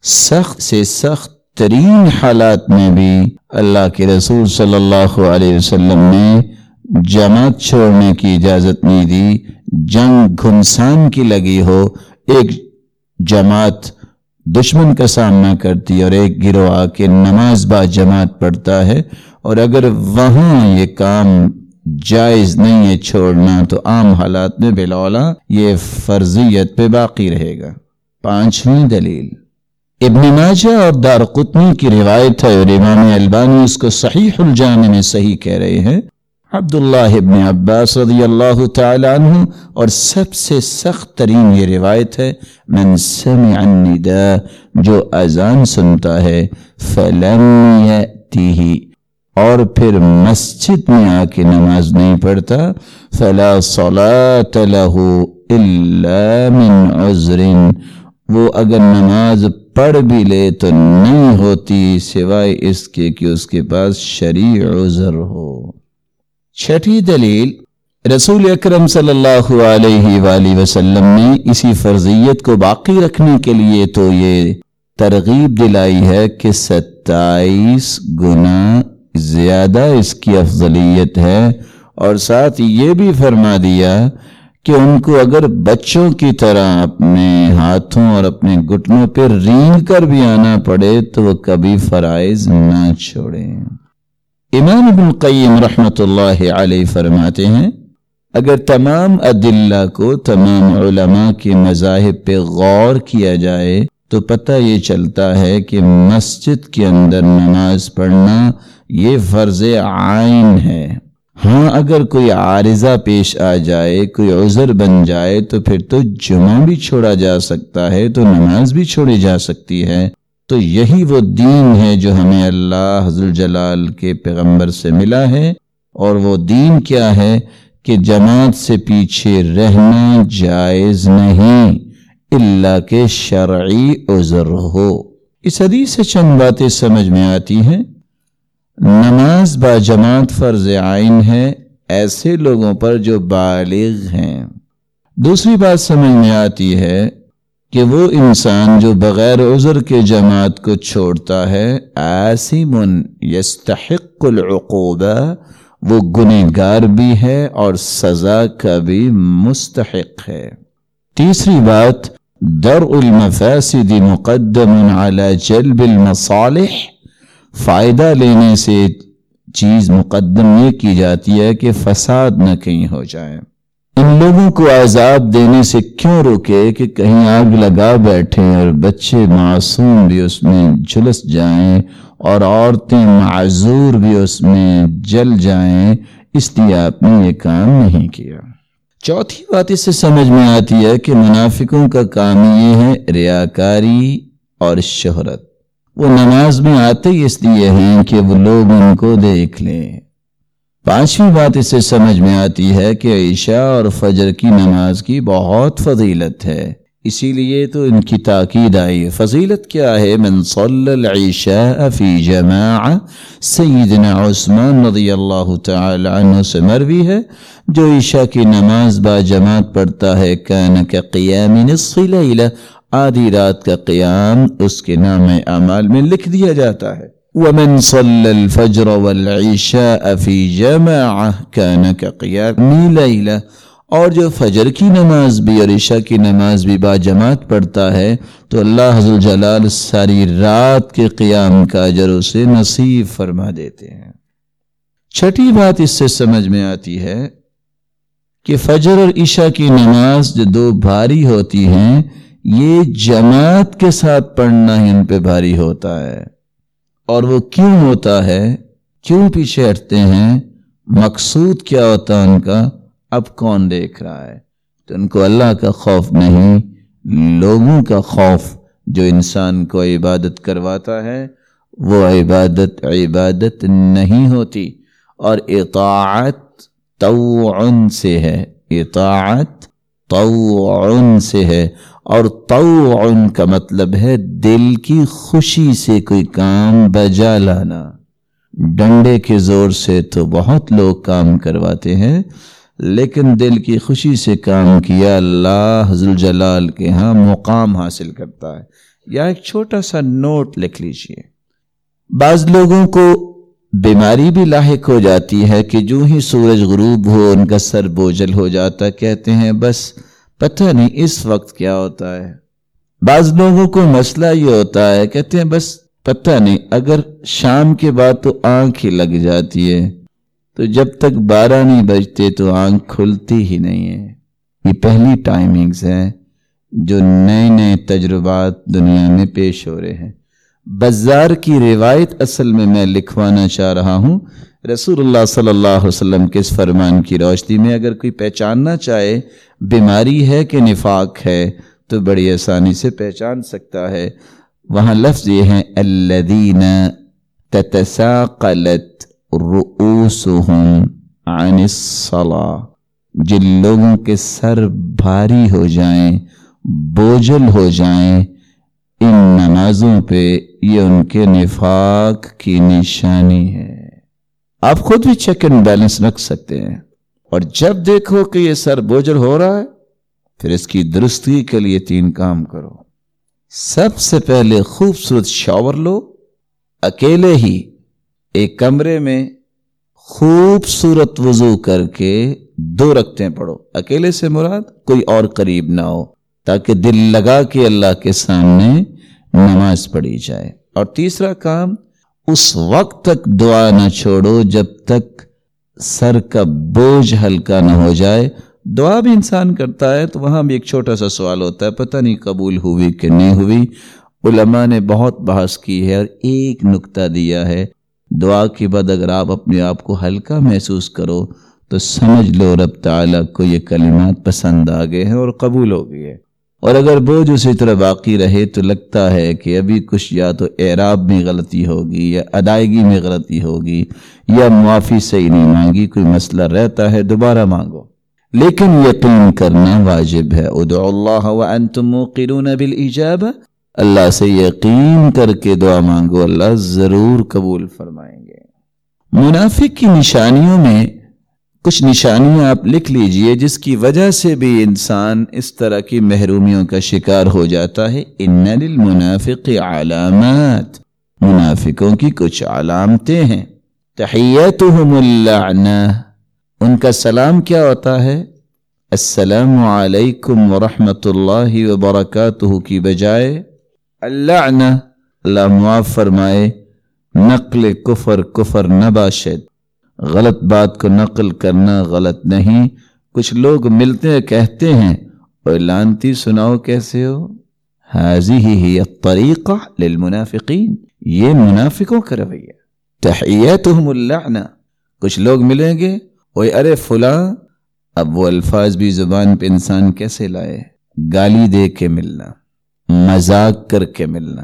سخت سے سخت ترین حالات میں بھی اللہ کے رسول صلی اللہ علیہ وسلم نے جماعت چھوڑنے کی اجازت نہیں دی. جنگ گھمسان کی لگی ہو، ایک جماعت دشمن کا سامنا کرتی اور ایک گروہ آ کے نماز با جماعت پڑھتا ہے، اور اگر وہاں یہ کام جائز نہیں ہے چھوڑنا تو عام حالات میں بالولا یہ فرضیت پہ باقی رہے گا. پانچویں دلیل ابن ماجہ اور دارقطنی کی روایت ہے، اور امام البانی اس کو صحیح الجامع میں صحیح کہہ رہے ہیں. عبداللہ ابن عباس رضی اللہ تعالی عنہ، اور سب سے سخت ترین یہ روایت ہے، من سمع النداء، جو اذان سنتا ہے، فلم یأتیہ، اور پھر مسجد میں آ کے نماز نہیں پڑھتا، فلا صلاة له الا من عذر، وہ اگر نماز پڑھ بھی لے تو نہیں ہوتی سوائے اس کے کہ اس کے پاس شرعی عذر ہو. چھٹی دلیل رسول اکرم صلی اللہ علیہ وآلہ وسلم نے اسی فرضیت کو باقی رکھنے کے لیے تو یہ ترغیب دلائی ہے کہ ستائیس گنا زیادہ اس کی افضلیت ہے، اور ساتھ یہ بھی فرما دیا کہ ان کو اگر بچوں کی طرح اپنے ہاتھوں اور اپنے گھٹنوں پہ رینگ کر بھی آنا پڑے تو وہ کبھی فرائض نہ چھوڑیں. امام ابن القیم رحمۃ اللہ علیہ فرماتے ہیں، اگر تمام ادلہ کو تمام علماء کے مذاہب پہ غور کیا جائے تو پتہ یہ چلتا ہے کہ مسجد کے اندر نماز پڑھنا یہ فرض عین ہے. ہاں اگر کوئی عارضہ پیش آ جائے، کوئی عذر بن جائے تو پھر تو جمعہ بھی چھوڑا جا سکتا ہے، تو نماز بھی چھوڑی جا سکتی ہے. تو یہی وہ دین ہے جو ہمیں اللہ ذوالجلال کے پیغمبر سے ملا ہے، اور وہ دین کیا ہے کہ جماعت سے پیچھے رہنا جائز نہیں الا کہ شرعی عذر ہو. اس حدیث سے چند باتیں سمجھ میں آتی ہیں. نماز با جماعت فرض عین ہے ایسے لوگوں پر جو بالغ ہیں. دوسری بات سمجھ میں آتی ہے کہ وہ انسان جو بغیر عذر کے جماعت کو چھوڑتا ہے آثم یستحق العقوبہ، وہ گنہگار بھی ہے اور سزا کا بھی مستحق ہے. تیسری بات درء المفاسد مقدم علی جلب المصالح، فائدہ لینے سے چیز مقدم یہ کی جاتی ہے کہ فساد نہ کہیں ہو جائے. ان لوگوں کو عذاب دینے سے کیوں روکے کہ کہیں آگ لگا بیٹھیں اور بچے معصوم بھی اس میں جھلس جائیں اور عورتیں معذور بھی اس میں جل جائیں، اس لیے آپ نے یہ کام نہیں کیا. چوتھی بات اس سے سمجھ میں آتی ہے کہ منافقوں کا کام یہ ہے ریاکاری اور شہرت. وہ نماز میں آتے ہی اس لیے ہیں کہ وہ لوگ ان کو دیکھ لیں. پانچویں بات اس سے سمجھ میں آتی ہے کہ عشاء اور فجر کی نماز کی بہت فضیلت ہے، اسی لیے تو ان کی تاکید آئی. فضیلت کیا ہے؟ من صلی العشاء فی جماعہ، سیدنا عثمان رضی اللہ تعالی عنہ سے مروی ہے، جو عشاء کی نماز با جماعت پڑھتا ہے کان کقیام نصف لیلہ، آدھی رات کا قیام اس کے نام اعمال میں لکھ دیا جاتا ہے. ومن صلى الفجر والعشاء في جماعة كان كقيام ليلة، اور جو فجر کی نماز بھی اور عشاء کی نماز بھی با جماعت پڑھتا ہے تو اللہ ذوالجلال ساری رات کے قیام کا اجر اسے نصیب فرما دیتے ہیں. چھٹی بات اس سے سمجھ میں آتی ہے کہ فجر اور عشاء کی نماز جو دو بھاری ہوتی ہیں، یہ جماعت کے ساتھ پڑھنا ہی ان پہ بھاری ہوتا ہے. اور وہ کیوں ہوتا ہے؟ کیوں پیچھے ہٹتے ہیں؟ مقصود کیا ہوتا ہے ان کا؟ اب کون دیکھ رہا ہے؟ تو ان کو اللہ کا خوف نہیں، لوگوں کا خوف. جو انسان کو عبادت کرواتا ہے وہ عبادت عبادت نہیں ہوتی، اور اطاعت طوعن سے ہے، اطاعت طوعن سے ہے، اور طوعن کا مطلب ہے دل کی خوشی سے کوئی کام بجا لانا. ڈنڈے کے زور سے تو بہت لوگ کام کرواتے ہیں، لیکن دل کی خوشی سے کام کیا اللہ ذوالجلال کے ہاں مقام حاصل کرتا ہے. یا ایک چھوٹا سا نوٹ لکھ لیجئے۔ بعض لوگوں کو بیماری بھی لاحق ہو جاتی ہے کہ جو ہی سورج غروب ہو ان کا سر بوجھل ہو جاتا، کہتے ہیں بس پتہ نہیں اس وقت کیا ہوتا ہے۔ بعض لوگوں کو مسئلہ یہ ہوتا ہے، کہتے ہیں بس پتہ نہیں اگر شام کے بعد تو آنکھ ہی لگ جاتی ہے، تو جب تک بارہ نہیں بجتے تو آنکھ کھلتی ہی نہیں ہے۔ یہ پہلی ٹائمنگز ہیں جو نئے نئے تجربات دنیا میں پیش ہو رہے ہیں۔ بزار کی روایت اصل میں میں لکھوانا چاہ رہا ہوں۔ رسول اللہ صلی اللہ علیہ وسلم کے اس فرمان کی روشنی میں اگر کوئی پہچاننا چاہے بیماری ہے کہ نفاق ہے تو بڑی آسانی سے پہچان سکتا ہے۔ وہاں لفظ یہ ہیں الذین تتساقلت رؤوسہم عن الصلاۃ، جن لوگوں کے سر بھاری ہو جائیں، بوجھل ہو جائیں ان نمازوں پہ، یہ ان کے نفاق کی نشانی ہے۔ آپ خود بھی چیک اینڈ بیلنس رکھ سکتے ہیں، اور جب دیکھو کہ یہ سر بوجھل ہو رہا ہے پھر اس کی درستگی کے لیے تین کام کرو۔ سب سے پہلے خوبصورت شاور لو، اکیلے ہی ایک کمرے میں خوبصورت وضو کر کے دو رکعتیں پڑھو۔ اکیلے سے مراد کوئی اور قریب نہ ہو، تاکہ دل لگا کے اللہ کے سامنے نماز پڑھی جائے۔ اور تیسرا کام، اس وقت تک دعا نہ چھوڑو جب تک سر کا بوجھ ہلکا نہ ہو جائے۔ دعا بھی انسان کرتا ہے تو وہاں بھی ایک چھوٹا سا سوال ہوتا ہے، پتہ نہیں قبول ہوئی کہ نہیں ہوئی۔ علماء نے بہت بحث کی ہے اور ایک نکتہ دیا ہے، دعا کے بعد اگر آپ اپنے آپ کو ہلکا محسوس کرو تو سمجھ لو رب تعالیٰ کو یہ کلمات پسند آ گئے ہیں اور قبول ہو گئی ہے، اور اگر بوجھ اسی طرح باقی رہے تو لگتا ہے کہ ابھی کچھ یا تو اعراب میں غلطی ہوگی یا ادائیگی میں غلطی ہوگی یا معافی صحیح نہیں مانگی، کوئی مسئلہ رہتا ہے، دوبارہ مانگو۔ لیکن یقین کرنا واجب ہے۔ ادعوا اللہ وانتم موقنون بالاجابہ، اللہ سے یقین کر کے دعا مانگو، اللہ ضرور قبول فرمائیں گے۔ منافق کی نشانیوں میں کچھ نشانیاں آپ لکھ لیجئے جس کی وجہ سے بھی انسان اس طرح کی محرومیوں کا شکار ہو جاتا ہے۔ ان للمنافق علامات، منافقوں کی کچھ علامتیں ہیں۔ تحیتہم اللعنہ، ان کا سلام کیا ہوتا ہے؟ السلام علیکم ورحمۃ اللہ وبرکاتہ کی بجائے اللعنہ، اللہ معاف فرمائے، نقل کفر کفر نہ باشد، غلط بات کو نقل کرنا غلط نہیں۔ کچھ لوگ ملتے ہیں کہتے ہیں اور لانتی سناؤ کیسے ہو، ہذہ ہی الطریقہ للمنافقین، یہ منافقوں کا رویہ۔ تحیتہم اللعنہ، کچھ لوگ ملیں گے اوے ارے فلاں، اب وہ الفاظ بھی زبان پہ انسان کیسے لائے، گالی دے کے ملنا، مذاق کر کے ملنا،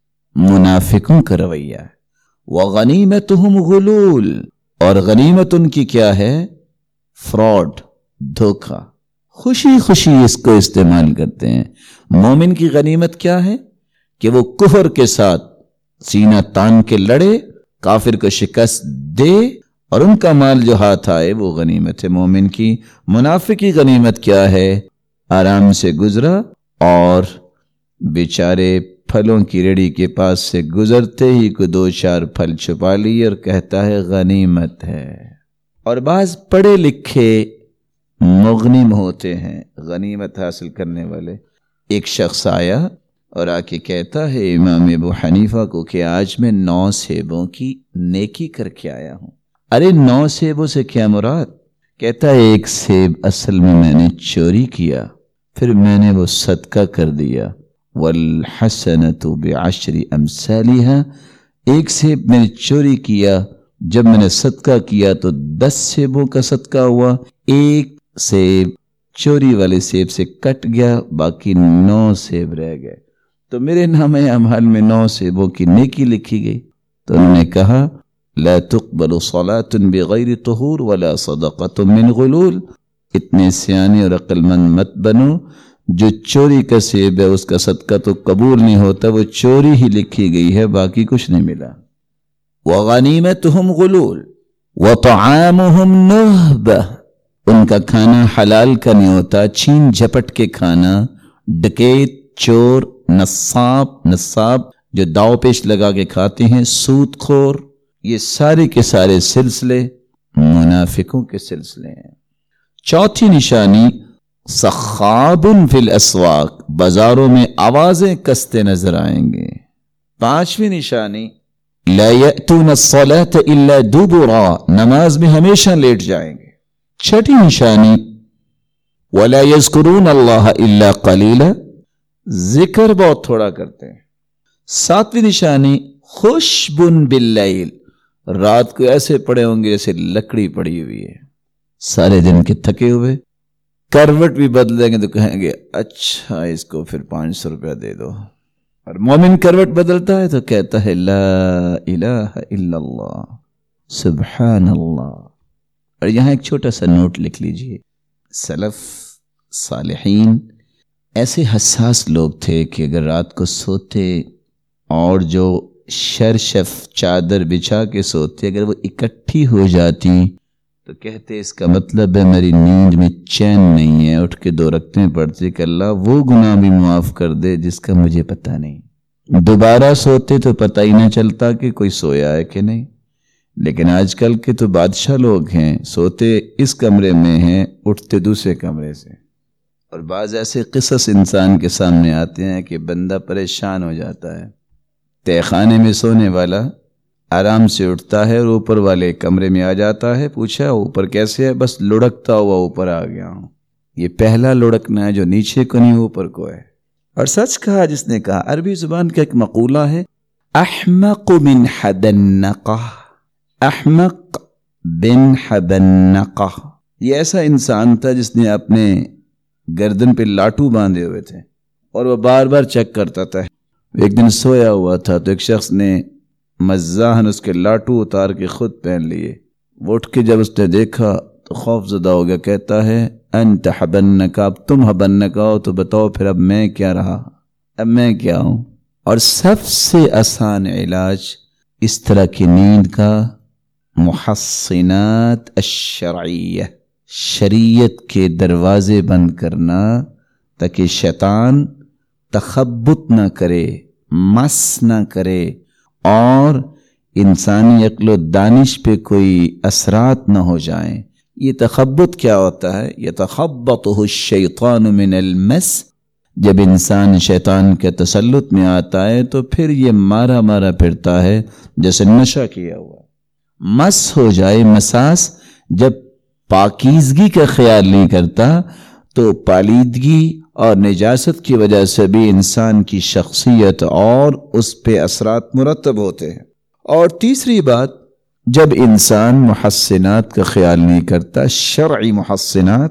منافقوں کا رویہ ہے۔ وغنیمتہم غلول، اور غنیمت ان کی کیا ہے؟ فراڈ، دھوکہ، خوشی خوشی اس کو استعمال کرتے ہیں۔ مومن کی غنیمت کیا ہے؟ کہ وہ کفر کے ساتھ سینہ تان کے لڑے، کافر کو شکست دے اور ان کا مال جو ہاتھ آئے وہ غنیمت ہے مومن کی۔ منافق کی غنیمت کیا ہے؟ آرام سے گزرا اور بیچارے پھلوں کی ریڑھی کے پاس سے گزرتے ہی کو دو چار پھل چھپا لیے اور کہتا ہے غنیمت ہے۔ اور بعض پڑھے لکھے مغنم ہوتے ہیں، غنیمت حاصل کرنے والے۔ ایک شخص آیا اور آ کے کہتا ہے امام ابو حنیفہ کو کہ آج میں نو سیبوں کی نیکی کر کے آیا ہوں۔ ارے نو سیبوں سے کیا مراد؟ کہتا ہے ایک سیب اصل میں میں نے چوری کیا، پھر میں نے وہ صدقہ کر دیا۔ والحسنۃ بعشر امثالها، ایک سیب میں نے چوری کیا، جب میں نے صدقہ کیا تو دس سیبوں کا صدقہ ہوا، ایک سیب چوری والے سیب سے کٹ گیا، باقی نو سیب رہ گئے، تو میرے نام اعمال میں نو سیبوں کی نیکی لکھی گئی۔ تو انہوں نے کہا لا تقبل صلاۃ بغیر طہور ولا صدقۃ من غلول، اتنے سیانے اور عقل مند مت بنو، جو چوری کا سیب ہے اس کا صدقہ تو قبول نہیں ہوتا، وہ چوری ہی لکھی گئی ہے، باقی کچھ نہیں ملا۔ وغنیمتہم غلول وطعامہم نہبہ، ان کا کھانا حلال کا نہیں ہوتا، چھین جھپٹ کے کھانا، ڈکیت چور نصاب، نصاب جو داؤ پیش لگا کے کھاتے ہیں، سود خور، یہ سارے کے سارے سلسلے منافقوں کے سلسلے ہیں۔ چوتھی نشانی سخاب فی الاسواق، بازاروں میں آوازیں کستے نظر آئیں گے۔ پانچویں نشانی لا یأتون الصلاة الا دبرا، نماز میں ہمیشہ لیٹ جائیں گے۔ چھٹی نشانی ولا یذکرون اللہ الا قلیلا، ذکر بہت تھوڑا کرتے ہیں۔ ساتویں نشانی خشب باللیل، رات کو ایسے پڑے ہوں گے جیسے لکڑی پڑی ہوئی ہے، سارے دن کے تھکے ہوئے، کروٹ بھی بدلیں گے تو کہیں گے اچھا اس کو پھر پانچ سو روپیہ دے دو، اور مومن کروٹ بدلتا ہے تو کہتا ہے لا الہ الا اللہ سبحان اللہ۔ اور یہاں ایک چھوٹا سا نوٹ لکھ لیجئے، سلف صالحین ایسے حساس لوگ تھے کہ اگر رات کو سوتے اور جو شرشف چادر بچھا کے سوتے اگر وہ اکٹھی ہو جاتی تو کہتے اس کا مطلب ہے میری نیند میں چین نہیں ہے، اٹھ کے دو رکعتیں پڑھتے کہ اللہ وہ گناہ بھی معاف کر دے جس کا مجھے پتہ نہیں۔ دوبارہ سوتے تو پتہ ہی نہ چلتا کہ کوئی سویا ہے کہ نہیں۔ لیکن آج کل کے تو بادشاہ لوگ ہیں، سوتے اس کمرے میں ہیں، اٹھتے دوسرے کمرے سے۔ اور بعض ایسے قصص انسان کے سامنے آتے ہیں کہ بندہ پریشان ہو جاتا ہے۔ تہ خانے میں سونے والا آرام سے اٹھتا ہے اور اوپر والے کمرے میں آ جاتا ہے، پوچھا اوپر کیسے ہے؟ بس لڑکتا ہوا اوپر آ گیا ہوں۔ یہ پہلا لڑکنا ہے جو نیچے کو نہیں اوپر کو ہے۔ اور سچ کہا جس نے کہا، عربی زبان کا ایک مقولہ ہے احمق من حدنقہ، احمق بن حدنقہ، یہ ایسا انسان تھا جس نے اپنے گردن پہ لاٹو باندھے ہوئے تھے اور وہ بار بار چیک کرتا تھا۔ ایک دن سویا ہوا تھا تو ایک شخص نے مزاحن اس کے لاٹو اتار کے خود پہن لیے۔ وہ اٹھ کے جب اس نے دیکھا تو خوف زدہ ہو گیا، کہتا ہے انت حبنکا، اب تم حبنکا ہو تو بتاؤ پھر اب میں کیا رہا، اب میں کیا ہوں۔ اور سب سے آسان علاج اس طرح کی نیند کا محصنات الشرعیہ، شریعت کے دروازے بند کرنا تاکہ شیطان تخبط نہ کرے، مس نہ کرے اور انسانی عقل و دانش پہ کوئی اثرات نہ ہو جائیں۔ یہ تخبط کیا ہوتا ہے؟ یتخبطہ الشیطان من المس، جب انسان شیطان کے تسلط میں آتا ہے تو پھر یہ مارا مارا پھرتا ہے جیسے نشہ کیا ہوا۔ مس ہو جائے، مساس، جب پاکیزگی کا خیال نہیں کرتا تو پالیدگی اور نجاست کی وجہ سے بھی انسان کی شخصیت اور اس پہ اثرات مرتب ہوتے ہیں۔ اور تیسری بات، جب انسان محسنات کا خیال نہیں کرتا، شرعی محسنات،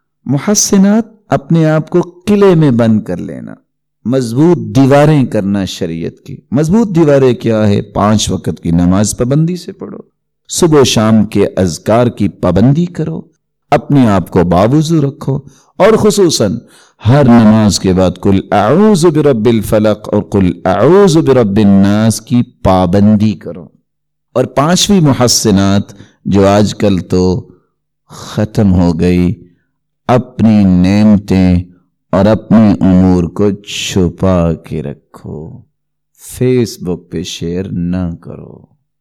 محسنات اپنے آپ کو قلعے میں بند کر لینا، مضبوط دیواریں کرنا شریعت کی۔ مضبوط دیواریں کیا ہے؟ پانچ وقت کی نماز پابندی سے پڑھو، صبح و شام کے اذکار کی پابندی کرو، اپنے آپ کو باوضو رکھو، اور خصوصاً ہر نماز کے بعد قل اعوذ برب الفلق اور قل اعوذ برب الناس کی پابندی کرو۔ اور پانچویں محسنات جو آج کل تو ختم ہو گئی، اپنی نعمتیں اور اپنے امور کو چھپا کے رکھو، فیس بک پہ شیئر نہ کرو۔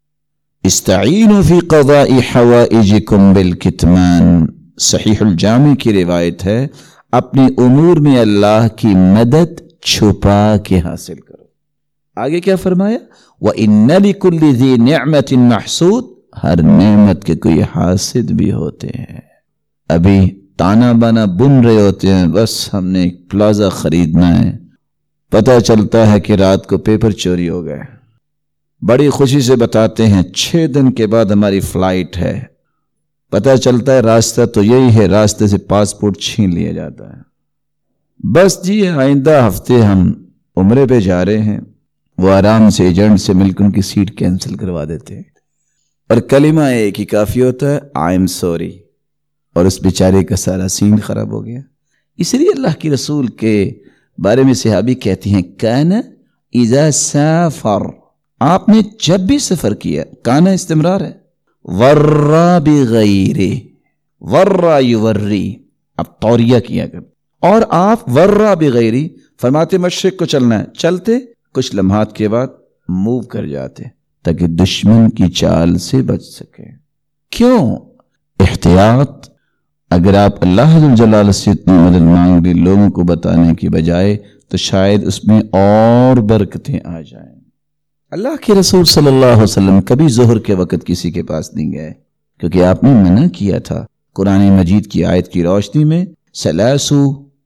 استعینوا فی قضاء حوائجکم بالکتمان، صحیح الجامع کی روایت ہے، اپنے امور میں اللہ کی مدد چھپا کے حاصل کرو۔ آگے کیا فرمایا؟ وَإِنَّ لِكُلِّ ذِي نِعْمَةٍ مَحْسُودٍ، ہر نعمت کے کوئی حاسد بھی ہوتے ہیں۔ ابھی تانا بانا بن رہے ہوتے ہیں، بس ہم نے ایک پلازا خریدنا ہے، پتہ چلتا ہے کہ رات کو پیپر چوری ہو گئے، بڑی خوشی سے بتاتے ہیں چھ دن کے بعد ہماری فلائٹ ہے، پتہ چلتا ہے راستہ تو یہی ہے، راستے سے پاسپورٹ چھین لیا جاتا ہے۔ بس جی آئندہ ہفتے ہم عمرے پہ جا رہے ہیں، وہ آرام سے ایجنٹ سے مل کے ان کی سیٹ کینسل کروا دیتے ہیں، اور کلمہ ایک ہی کافی ہوتا ہے، آئی ایم سوری، اور اس بیچارے کا سارا سین خراب ہو گیا۔ اس لیے اللہ کے رسول کے بارے میں صحابی کہتے ہیں کان اذا سافر، آپ نے جب بھی سفر کیا، کانا استمرار ہے، ورّا بغیرہ، ورّا یوری، اب توریہ کیا کر، اور آپ ورّا بغیرہ فرماتے مشرق کو چلنا ہے، چلتے کچھ لمحات کے بعد موو کر جاتے تاکہ دشمن کی چال سے بچ سکے۔ کیوں؟ احتیاط۔ اگر آپ اللہ جل جلالہ سے اتنی مدد مانگ لی لوگوں کو بتانے کی بجائے تو شاید اس میں اور برکتیں آ جائیں۔ اللہ کے رسول صلی اللہ علیہ وسلم کبھی ظہر کے وقت کسی کے پاس نہیں گئے، کیونکہ آپ نے منع کیا تھا قرآن مجید کی آیت کی روشنی میں سلاسو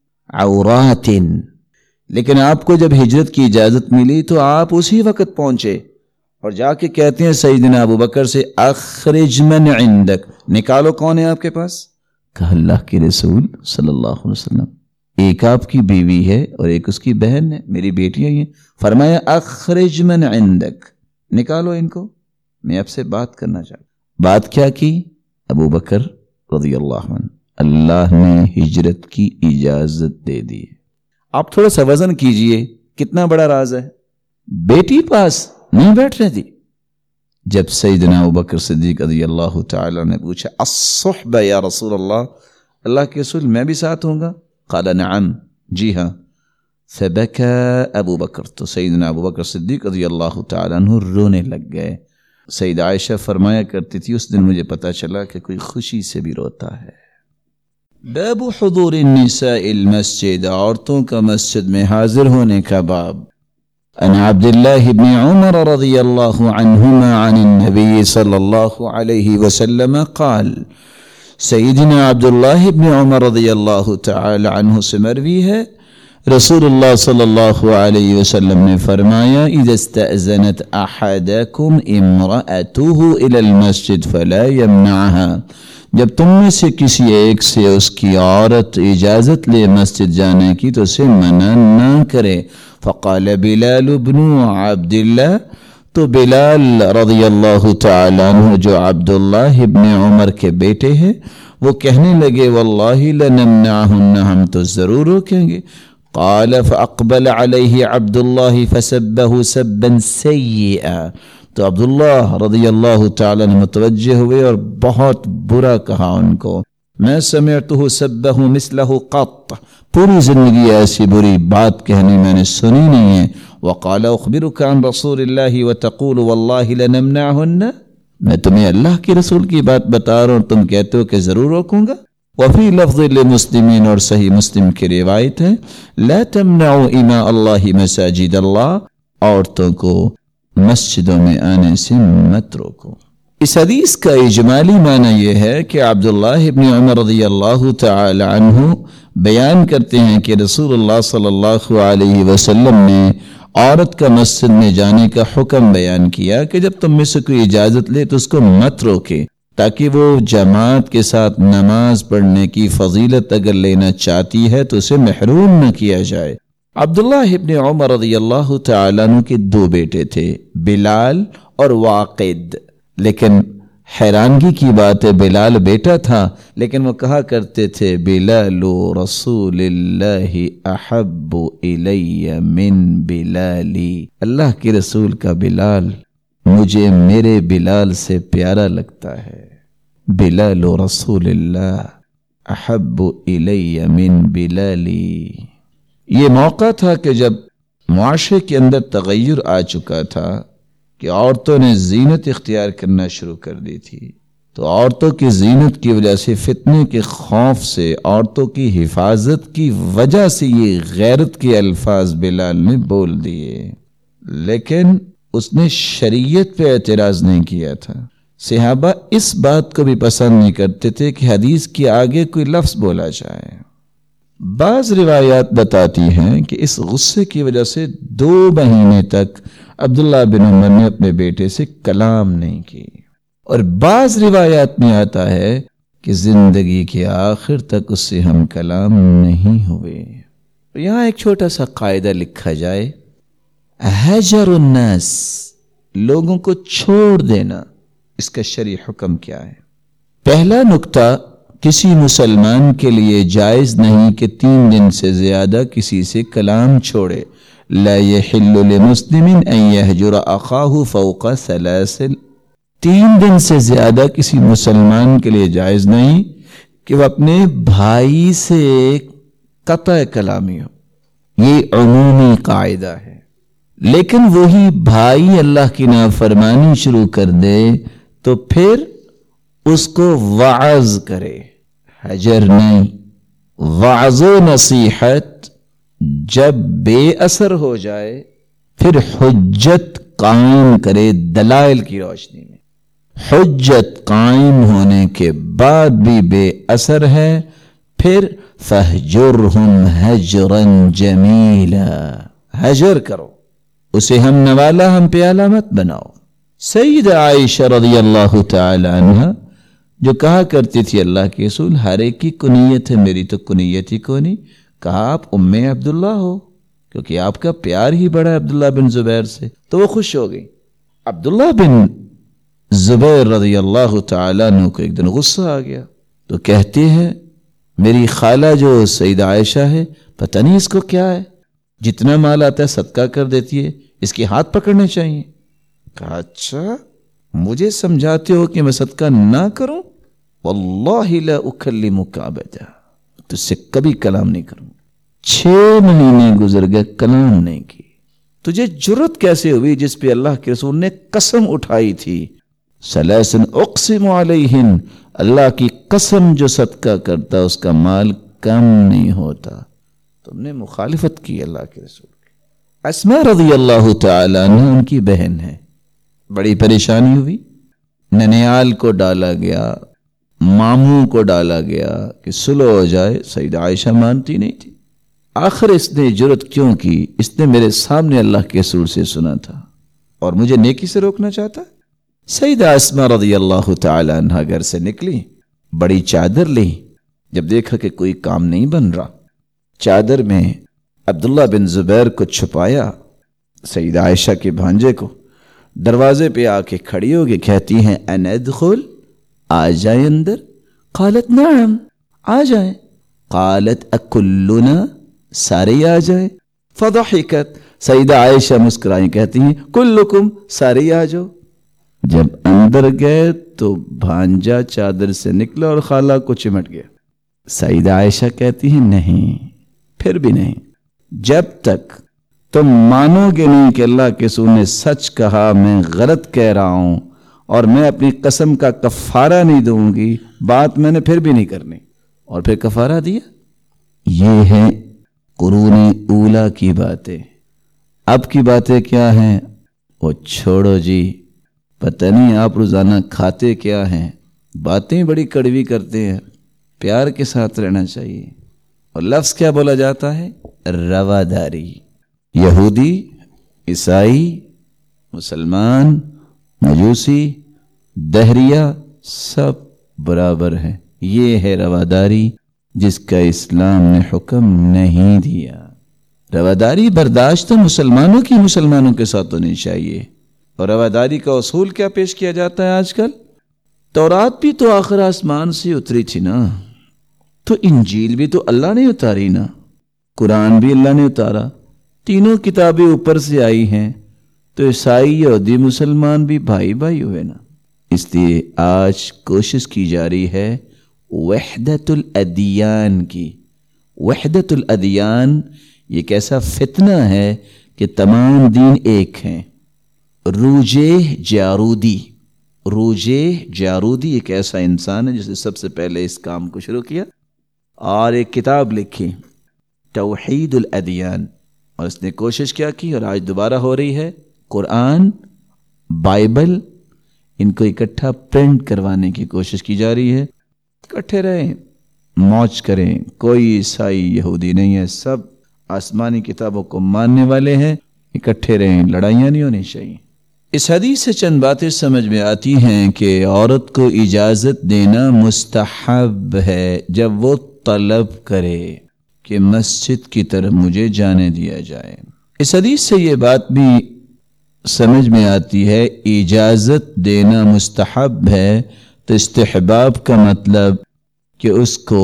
عورات، لیکن آپ کو جب ہجرت کی اجازت ملی تو آپ اسی وقت پہنچے اور جا کے کہتے ہیں سیدنا ابو بکر سے اخرج من عندک، نکالو کون ہے آپ کے پاس؟ کہا اللہ کے رسول صلی اللہ علیہ وسلم، ایک آپ کی بیوی ہے اور ایک اس کی بہن ہے، میری بیٹیاں ہیں۔ فرمایا اخرج من عندک، نکالو ان کو، میں آپ سے بات کرنا چاہتا۔ بات کیا کی؟ ابو بکر رضی اللہ عنہ، اللہ نے ہجرت کی اجازت دے دی۔ آپ تھوڑا سا وزن کیجئے، کتنا بڑا راز ہے۔ بیٹی پاس نہیں بیٹھ رہی تھی۔ جب سیدنا ابو بکر صدیق رضی اللہ تعالی نے پوچھا الصحبہ یا رسول اللہ، اللہ کے رسول میں بھی ساتھ ہوں گا؟ قال نعم، جی ہاں۔ فبکا ابو بکر، تو سیدنا ابو بکر صدیق رضی اللہ تعالی عنہ رونے لگ گئے۔ سید عائشہ فرمایا کرتی تھی اس دن مجھے پتا چلا کہ کوئی خوشی سے بھی روتا ہے۔ باب حضور النساء المسجد، عورتوں کا مسجد میں حاضر ہونے کا باب۔ عن عبد الله بن عمر رضي الله عنهما عن النبي صلى الله عليه وسلم قال، سیدنا عبداللہ بن عمر رضی اللہ تعالی عنہ سے مروی ہے، رسول اللہ صلی اللہ علیہ وسلم نے فرمایا اذا استأذنت احدکم امرأته الى المسجد فلا يمنعها، جب تم میں سے کسی ایک سے اس کی عورت اجازت لے مسجد جانے کی تو اسے منع نہ کرے۔ فقال بلال بن عبد اللہ، تو بلال رضی اللہ تعالی عنہ جو عبداللہ ابن عمر کے بیٹے ہیں وہ کہنے لگے واللہ لنمنعہن، ہم تو ضرور روکیں گے۔ قال فاقبل علیہ عبداللہ فسبہ سبا سیئا، تو عبداللہ رضی اللہ تعالی نے متوجہ ہوئے اور بہت برا کہا ان کو۔ میں سمعتہ سبہ مثلہ قط، پوری زندگی ایسی بری بات کہنے میں نے سنی نہیں ہے۔ وقال اخبرک عن رسول اللہ وتقول واللہ لنمنعہن، میں تمہیں اللہ کے رسول کی بات بتا رہا ہوں تم کہتے ہو کہ ضرور روکوں گا۔ وفی لفظ لمسلمین، اور صحیح مسلم کی روایت ہے لا تمنعوا اماء اللہ مساجد اللہ، عورتوں کو مسجدوں میں آنے سے مت روکو۔ اس حدیث کا اجمالی معنی یہ ہے کہ عبداللہ ابن عمر رضی اللہ تعالی عنہ بیان کرتے ہیں کہ رسول اللہ صلی اللہ علیہ وسلم نے عورت کا مسجد میں جانے کا حکم بیان کیا کہ جب تم میں سے کوئی اجازت لے تو اس کو مت روکے، تاکہ وہ جماعت کے ساتھ نماز پڑھنے کی فضیلت اگر لینا چاہتی ہے تو اسے محروم نہ کیا جائے۔ عبداللہ ابن عمر رضی اللہ تعالیٰ عنہ کے دو بیٹے تھے، بلال اور واقد، لیکن حیرانگی کی بات ہے بلال بیٹا تھا لیکن وہ کہا کرتے تھے بلال رسول اللہ احب الی من بلالی، اللہ کے رسول کا بلال مجھے میرے بلال سے پیارا لگتا ہے۔ بلال رسول اللہ احب الی من بلالی، یہ موقع تھا کہ جب معاشرے کے اندر تغیر آ چکا تھا کہ عورتوں نے زینت اختیار کرنا شروع کر دی تھی، تو عورتوں کی زینت کی وجہ سے، فتنے کے خوف سے، عورتوں کی حفاظت کی وجہ سے یہ غیرت کے الفاظ بلال نے بول دیے، لیکن اس نے شریعت پہ اعتراض نہیں کیا تھا۔ صحابہ اس بات کو بھی پسند نہیں کرتے تھے کہ حدیث کے آگے کوئی لفظ بولا جائے۔ بعض روایات بتاتی ہیں کہ اس غصے کی وجہ سے دو مہینے تک عبداللہ بن عمر نے اپنے بیٹے سے کلام نہیں کی، اور بعض روایات میں آتا ہے کہ زندگی کے آخر تک اس سے ہم کلام نہیں ہوئے۔ یہاں ایک چھوٹا سا قاعدہ لکھا جائے، ہجر الناس، لوگوں کو چھوڑ دینا، اس کا شرعی حکم کیا ہے؟ پہلا نکتہ، کسی مسلمان کے لیے جائز نہیں کہ تین دن سے زیادہ کسی سے کلام چھوڑے۔ لا يحل لمسلم ان يهجر اخاه فوق ثلاث، تین دن سے زیادہ کسی مسلمان کے لیے جائز نہیں کہ وہ اپنے بھائی سے قطع کلامی ہو، یہ عمومی قاعدہ ہے۔ لیکن وہی بھائی اللہ کی نافرمانی شروع کر دے تو پھر اس کو وعظ کرے، حجر نہیں۔ وعظ و نصیحت جب بے اثر ہو جائے پھر حجت قائم کرے دلائل کی روشنی میں۔ حجت قائم ہونے کے بعد بھی بے اثر ہے، پھر فَاهْجُرْهُمْ هَجْرًا جَمِيلًا، حجر کرو، اسے ہم نوالا ہم پہ علامت بناؤ۔ سیدہ عائشہ رضی اللہ تعالی عنہ جو کہا کرتی تھی اللہ کے رسول ہر ایک کی کنیت ہے، میری تو کنیت ہی کو نہیں، کہا آپ ام عبداللہ ہو کیونکہ آپ کا پیار ہی بڑا ہے عبداللہ بن زبیر سے، تو وہ خوش ہو گئی۔ عبداللہ بن زبیر رضی اللہ تعالیٰ عنہ کو ایک دن غصہ آ گیا تو کہتے ہیں میری خالہ جو سیدہ عائشہ ہے پتہ نہیں اس کو کیا ہے، جتنا مال آتا ہے صدقہ کر دیتی ہے، اس کے ہاتھ پکڑنے چاہیے۔ کہا اچھا مجھے سمجھاتے ہو کہ میں صدقہ نہ کروں؟ واللہ لا اکلمک ابدا، تجھ سے کبھی کلام نہیں کروں۔ چھ مہینے گزر گئے کلام نہیں کی۔ تجھے جرت کیسے ہوئی جس پہ اللہ کے رسول نے قسم اٹھائی تھی، سلاسن اقسم علیہن، اللہ کی قسم جو صدقہ کرتا اس کا مال کم نہیں ہوتا، تم نے مخالفت کی اللہ کے رسول کی۔ اسماء رضی اللہ تعالی عنہ ان کی بہن ہے، بڑی پریشانی ہوئی، ننیال کو ڈالا گیا، ماموں کو ڈالا گیا کہ صلح ہو جائے، سیدہ عائشہ مانتی نہیں تھی۔ آخر اس نے جرت کیوں کی؟ اس نے میرے سامنے اللہ کے رسول سے سنا تھا اور مجھے نیکی سے روکنا چاہتا۔ سیدہ اسماء رضی اللہ تعالی عنہ گھر سے نکلی، بڑی چادر لی، جب دیکھا کہ کوئی کام نہیں بن رہا، چادر میں عبداللہ بن زبیر کو چھپایا، سیدہ عائشہ کے بھانجے کو، دروازے پہ آ کے کھڑی ہو گئی، کہتی ہیں ان ادخل، آ جائیں اندر؟ قالت نعم، آ جائیں۔ قالت اکلنا، سارے آ جائیں؟ فضحکت، سیدہ عائشہ مسکرائیں، کہتی ہیں کلکم، سارے آ جاؤ۔ جب اندر گئے تو بھانجا چادر سے نکلا اور خالہ کو چمٹ گیا۔ سیدہ عائشہ کہتی ہیں نہیں، پھر بھی نہیں، جب تک تم مانو گے نہیں کہ اللہ کے رسول نے سچ کہا، میں غلط کہہ رہا ہوں اور میں اپنی قسم کا کفارہ نہیں دوں گی، بات میں نے پھر بھی نہیں کرنی، اور پھر کفارہ دیا۔ یہ ہے قرون اولا کی باتیں۔ اب کی باتیں کیا ہیں وہ چھوڑو جی، پتہ نہیں آپ روزانہ کھاتے کیا ہیں، باتیں بڑی کڑوی کرتے ہیں، پیار کے ساتھ رہنا چاہیے۔ اور لفظ کیا بولا جاتا ہے؟ رواداری۔ یہودی، عیسائی، مسلمان، مجوسی، دہریہ، سب برابر ہیں۔ یہ ہے رواداری جس کا اسلام نے حکم نہیں دیا۔ رواداری برداشت مسلمانوں کی مسلمانوں کے ساتھ ہونی چاہیے۔ اور رواداری کا اصول کیا پیش کیا جاتا ہے آج کل؟ تورات بھی تو آخر آسمان سے اتری تھی نا، تو انجیل بھی تو اللہ نے اتاری نا، قرآن بھی اللہ نے اتارا، تینوں کتابیں اوپر سے آئی ہیں، تو عیسائی، یہودی، مسلمان بھی بھائی بھائی ہوئے نا۔ اس لیے آج کوشش کی جا رہی ہے وحدت الادیان کی۔ وحدت الادیان یہ کیسا فتنہ ہے کہ تمام دین ایک ہیں۔ روجے جارودی، روجے جارودی ایک ایسا انسان ہے جس نے سب سے پہلے اس کام کو شروع کیا اور ایک کتاب لکھی توحید الادیان، اور اس نے کوشش کیا کی اور آج دوبارہ ہو رہی ہے۔ قرآن، بائبل، ان کو اکٹھا پرنٹ کروانے کی کوشش کی جا رہی ہے۔ اکٹھے رہیں، موج کریں، کوئی عیسائی یہودی نہیں ہے، سب آسمانی کتابوں کو ماننے والے ہیں، اکٹھے رہیں، لڑائیاں نہیں ہونی چاہیے۔ اس حدیث سے چند باتیں سمجھ میں آتی ہیں کہ عورت کو اجازت دینا مستحب ہے جب وہ طلب کرے کہ مسجد کی طرف مجھے جانے دیا جائے۔ اس حدیث سے یہ بات بھی سمجھ میں آتی ہے اجازت دینا مستحب ہے، تو استحباب کا مطلب کہ اس کو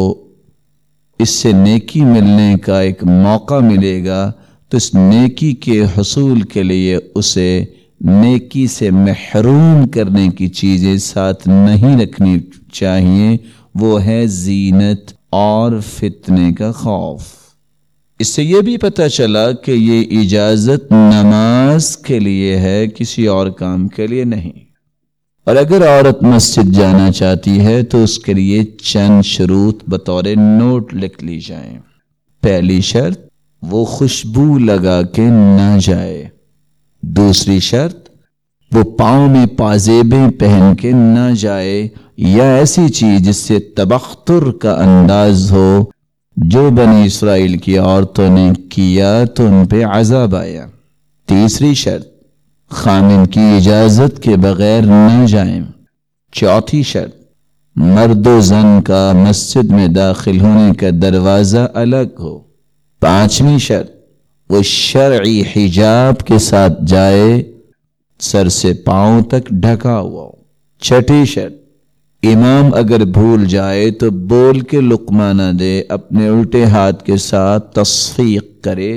اس سے نیکی ملنے کا ایک موقع ملے گا، تو اس نیکی کے حصول کے لیے اسے نیکی سے محروم کرنے کی چیزیں ساتھ نہیں رکھنی چاہیے، وہ ہے زینت اور فتنے کا خوف۔ اس سے یہ بھی پتہ چلا کہ یہ اجازت نماز کے لیے ہے، کسی اور کام کے لیے نہیں۔ اور اگر عورت مسجد جانا چاہتی ہے تو اس کے لیے چند شروط بطور نوٹ لکھ لی جائیں۔ پہلی شرط، وہ خوشبو لگا کے نہ جائے۔ دوسری شرط، وہ پاؤں میں پازیبیں پہن کے نہ جائے یا ایسی چیز جس سے تبختر کا انداز ہو، جو بنی اسرائیل کی عورتوں نے کیا تو ان پہ عذاب آیا۔ تیسری شرط، خامن کی اجازت کے بغیر نہ جائیں۔ چوتھی شرط، مرد و زن کا مسجد میں داخل ہونے کا دروازہ الگ ہو۔ پانچویں شرط، وہ شرعی حجاب کے ساتھ جائے، سر سے پاؤں تک ڈھکا ہوا ہو۔ چھٹی شرط، امام اگر بھول جائے تو بول کے لقمہ نہ دے، اپنے الٹے ہاتھ کے ساتھ تصفیق کرے،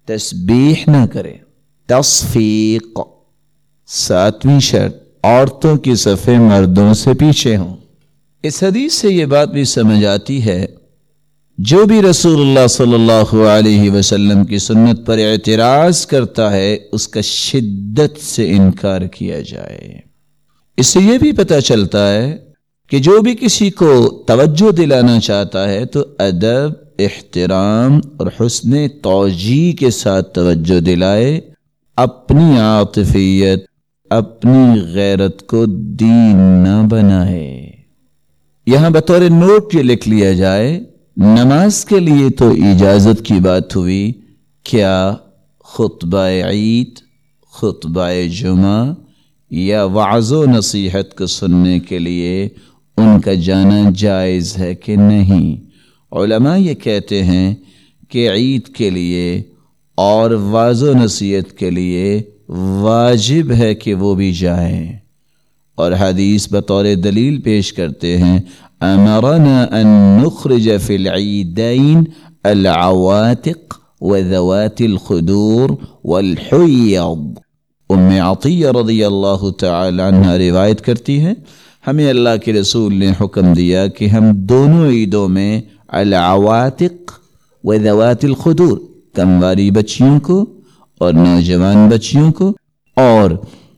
تسبیح نہ کرے، تصفیق۔ ساتویں شرط، عورتوں کی صفیں مردوں سے پیچھے ہوں۔ اس حدیث سے یہ بات بھی سمجھ آتی ہے، جو بھی رسول اللہ صلی اللہ علیہ وسلم کی سنت پر اعتراض کرتا ہے اس کا شدت سے انکار کیا جائے۔ اس سے یہ بھی پتہ چلتا ہے کہ جو بھی کسی کو توجہ دلانا چاہتا ہے تو ادب، احترام اور حسن توجیہ کے ساتھ توجہ دلائے، اپنی عاطفیت، اپنی غیرت کو دین نہ بنائے۔ یہاں بطور نوٹ یہ لکھ لیا جائے، نماز کے لیے تو اجازت کی بات ہوئی، کیا خطبہ عید، خطبہ جمعہ یا وعظ و نصیحت کو سننے کے لیے ان کا جانا جائز ہے کہ نہیں؟ علماء یہ کہتے ہیں کہ عید کے لیے اور وعظ و نصیحت کے لیے واجب ہے کہ وہ بھی جائیں، اور حدیث بطور دلیل پیش کرتے ہیں، امرنا ان نخرج فی العیدین العواتق وذوات الخدور والحیض۔ ام عطیہ رضی اللہ تعالی عنہ روایت کرتی ہے، ہمیں اللہ کے رسول نے حکم دیا کہ ہم دونوں عیدوں میں العواتق وذوات الخدور، کمواری بچیوں کو اور نوجوان بچیوں کو، اور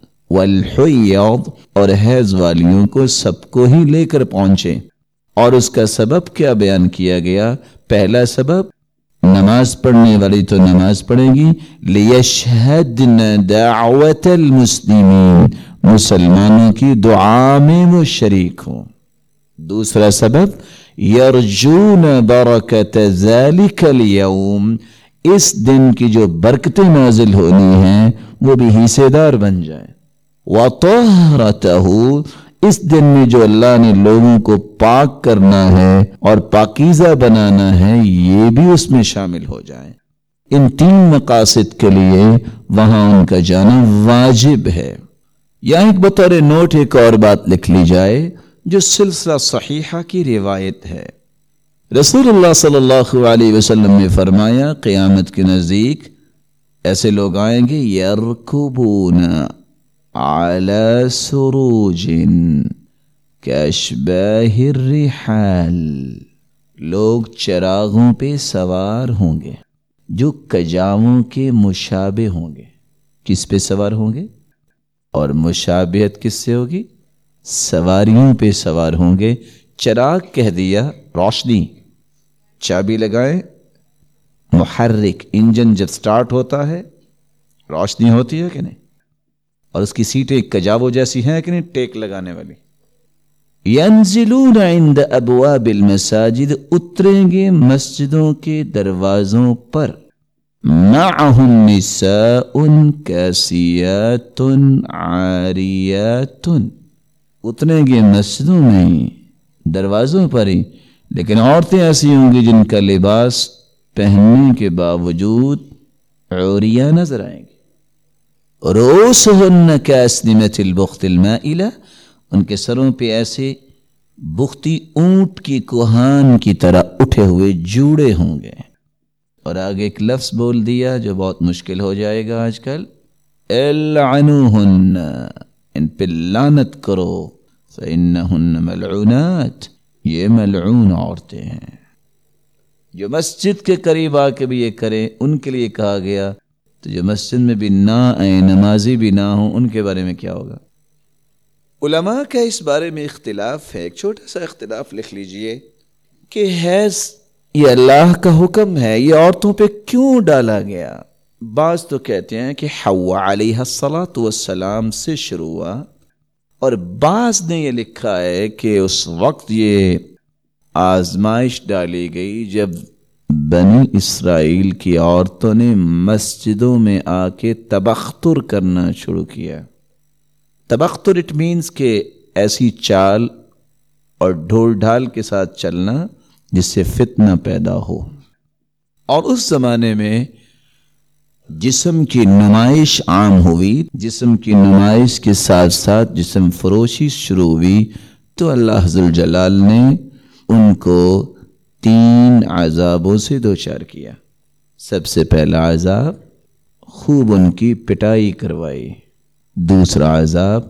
والحیض اور حیض والیوں کو، سب کو ہی لے کر پہنچے۔ اور اس کا سبب کیا بیان کیا گیا؟ پہلا سبب، نماز پڑھنے والی تو نماز پڑھے گی، لیشہدن دعوت المسلمین، مسلمانوں کی دعا میں وہ شریک ہوں۔ دوسرا سبب، یرجون برکت ذالک اليوم، اس دن کی جو برکتیں نازل ہونی ہیں وہ بھی حصے دار بن جائیں۔ وطہرتہ، اس دن میں جو اللہ نے لوگوں کو پاک کرنا ہے اور پاکیزہ بنانا ہے، یہ بھی اس میں شامل ہو جائیں۔ ان تین مقاصد کے لیے وہاں ان کا جانا واجب ہے۔ یا ایک بطور نوٹ ایک اور بات لکھ لی جائے جو سلسلہ صحیحہ کی روایت ہے۔ رسول اللہ صلی اللہ علیہ وسلم نے فرمایا، قیامت کے نزدیک ایسے لوگ آئیں گے، یرکبون علی سروج کاشباہ الرحال، لوگ چراغوں پہ سوار ہوں گے جو کجاووں کے مشابہ ہوں گے۔ کس پہ سوار ہوں گے؟ اور مشابہت کس سے ہوگی؟ سواریوں پہ سوار ہوں گے۔ چراغ کہہ دیا، روشنی، چابی لگائیں، محرک، انجن جب سٹارٹ ہوتا ہے روشنی ہوتی ہے کہ نہیں؟ اور اس کی سیٹیں کجاووں جیسی ہیں کہ نہیں، ٹیک لگانے والی۔ ینزلون عند ابواب المساجد، اتریں گے مسجدوں کے دروازوں پر، معہم نساء کاسیات عاریات، اتریں گے مسجدوں میں ہی، دروازوں پر ہی، لیکن عورتیں ایسی ہوں گی جن کا لباس پہننے کے باوجود عوریاں نظر آئیں گی۔ رؤوسہن کاسنمۃ البخت المائلہ، ان کے سروں پہ ایسے بختی اونٹ کی کوہان کی طرح اٹھے ہوئے جوڑے ہوں گے۔ اور آگے ایک لفظ بول دیا جو بہت مشکل ہو جائے گا آج کل، العنوہن، ان پہ لعنت کرو، فإنہن ملعونات، یہ ملعون عورتیں ہیں۔ جو مسجد کے قریب آ کے بھی یہ کریں ان کے لیے کہا گیا، تو جو مسجد میں بھی نہ آئیں، نمازی بھی نہ ہوں، ان کے بارے میں کیا ہوگا؟ علماء کا اس بارے میں اختلاف ہے، ایک چھوٹا سا اختلاف لکھ لیجئے کہ حیض یہ اللہ کا حکم ہے، یہ عورتوں پہ کیوں ڈالا گیا؟ بعض تو کہتے ہیں کہ حوا علیہ الصلاۃ والسلام سے شروع ہوا، اور بعض نے یہ لکھا ہے کہ اس وقت یہ آزمائش ڈالی گئی جب بنی اسرائیل کی عورتوں نے مسجدوں میں آ کے تبختر کرنا شروع کیا۔ تبختر اٹ مینز کہ ایسی چال اور ڈھول ڈھال کے ساتھ چلنا جس سے فتنہ پیدا ہو۔ اور اس زمانے میں جسم کی نمائش عام ہوئی، جسم کی نمائش کے ساتھ ساتھ جسم فروشی شروع ہوئی، تو اللہ ذوالجلال نے ان کو تین عذابوں سے دوچار کیا۔ سب سے پہلا عذاب خوب ان کی پٹائی کروائی، دوسرا عذاب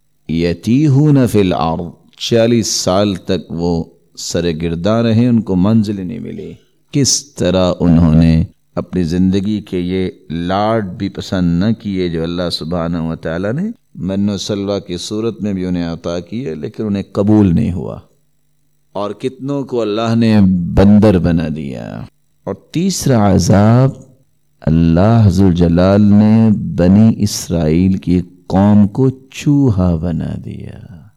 یتیہون فی الارض، چالیس سال تک وہ سرگرداں رہے، ان کو منزل نہیں ملی۔ کس طرح انہوں نے اپنی زندگی کے یہ لاڈ بھی پسند نہ کیے جو اللہ سبحانہ و تعالیٰ نے من و سلوہ کی صورت میں بھی انہیں عطا کیے، لیکن انہیں قبول نہیں ہوا، اور کتنوں کو اللہ نے بندر بنا دیا۔ اور تیسرا عذاب اللہ ذوالجلال نے بنی اسرائیل کی قوم کو چوہا بنا دیا۔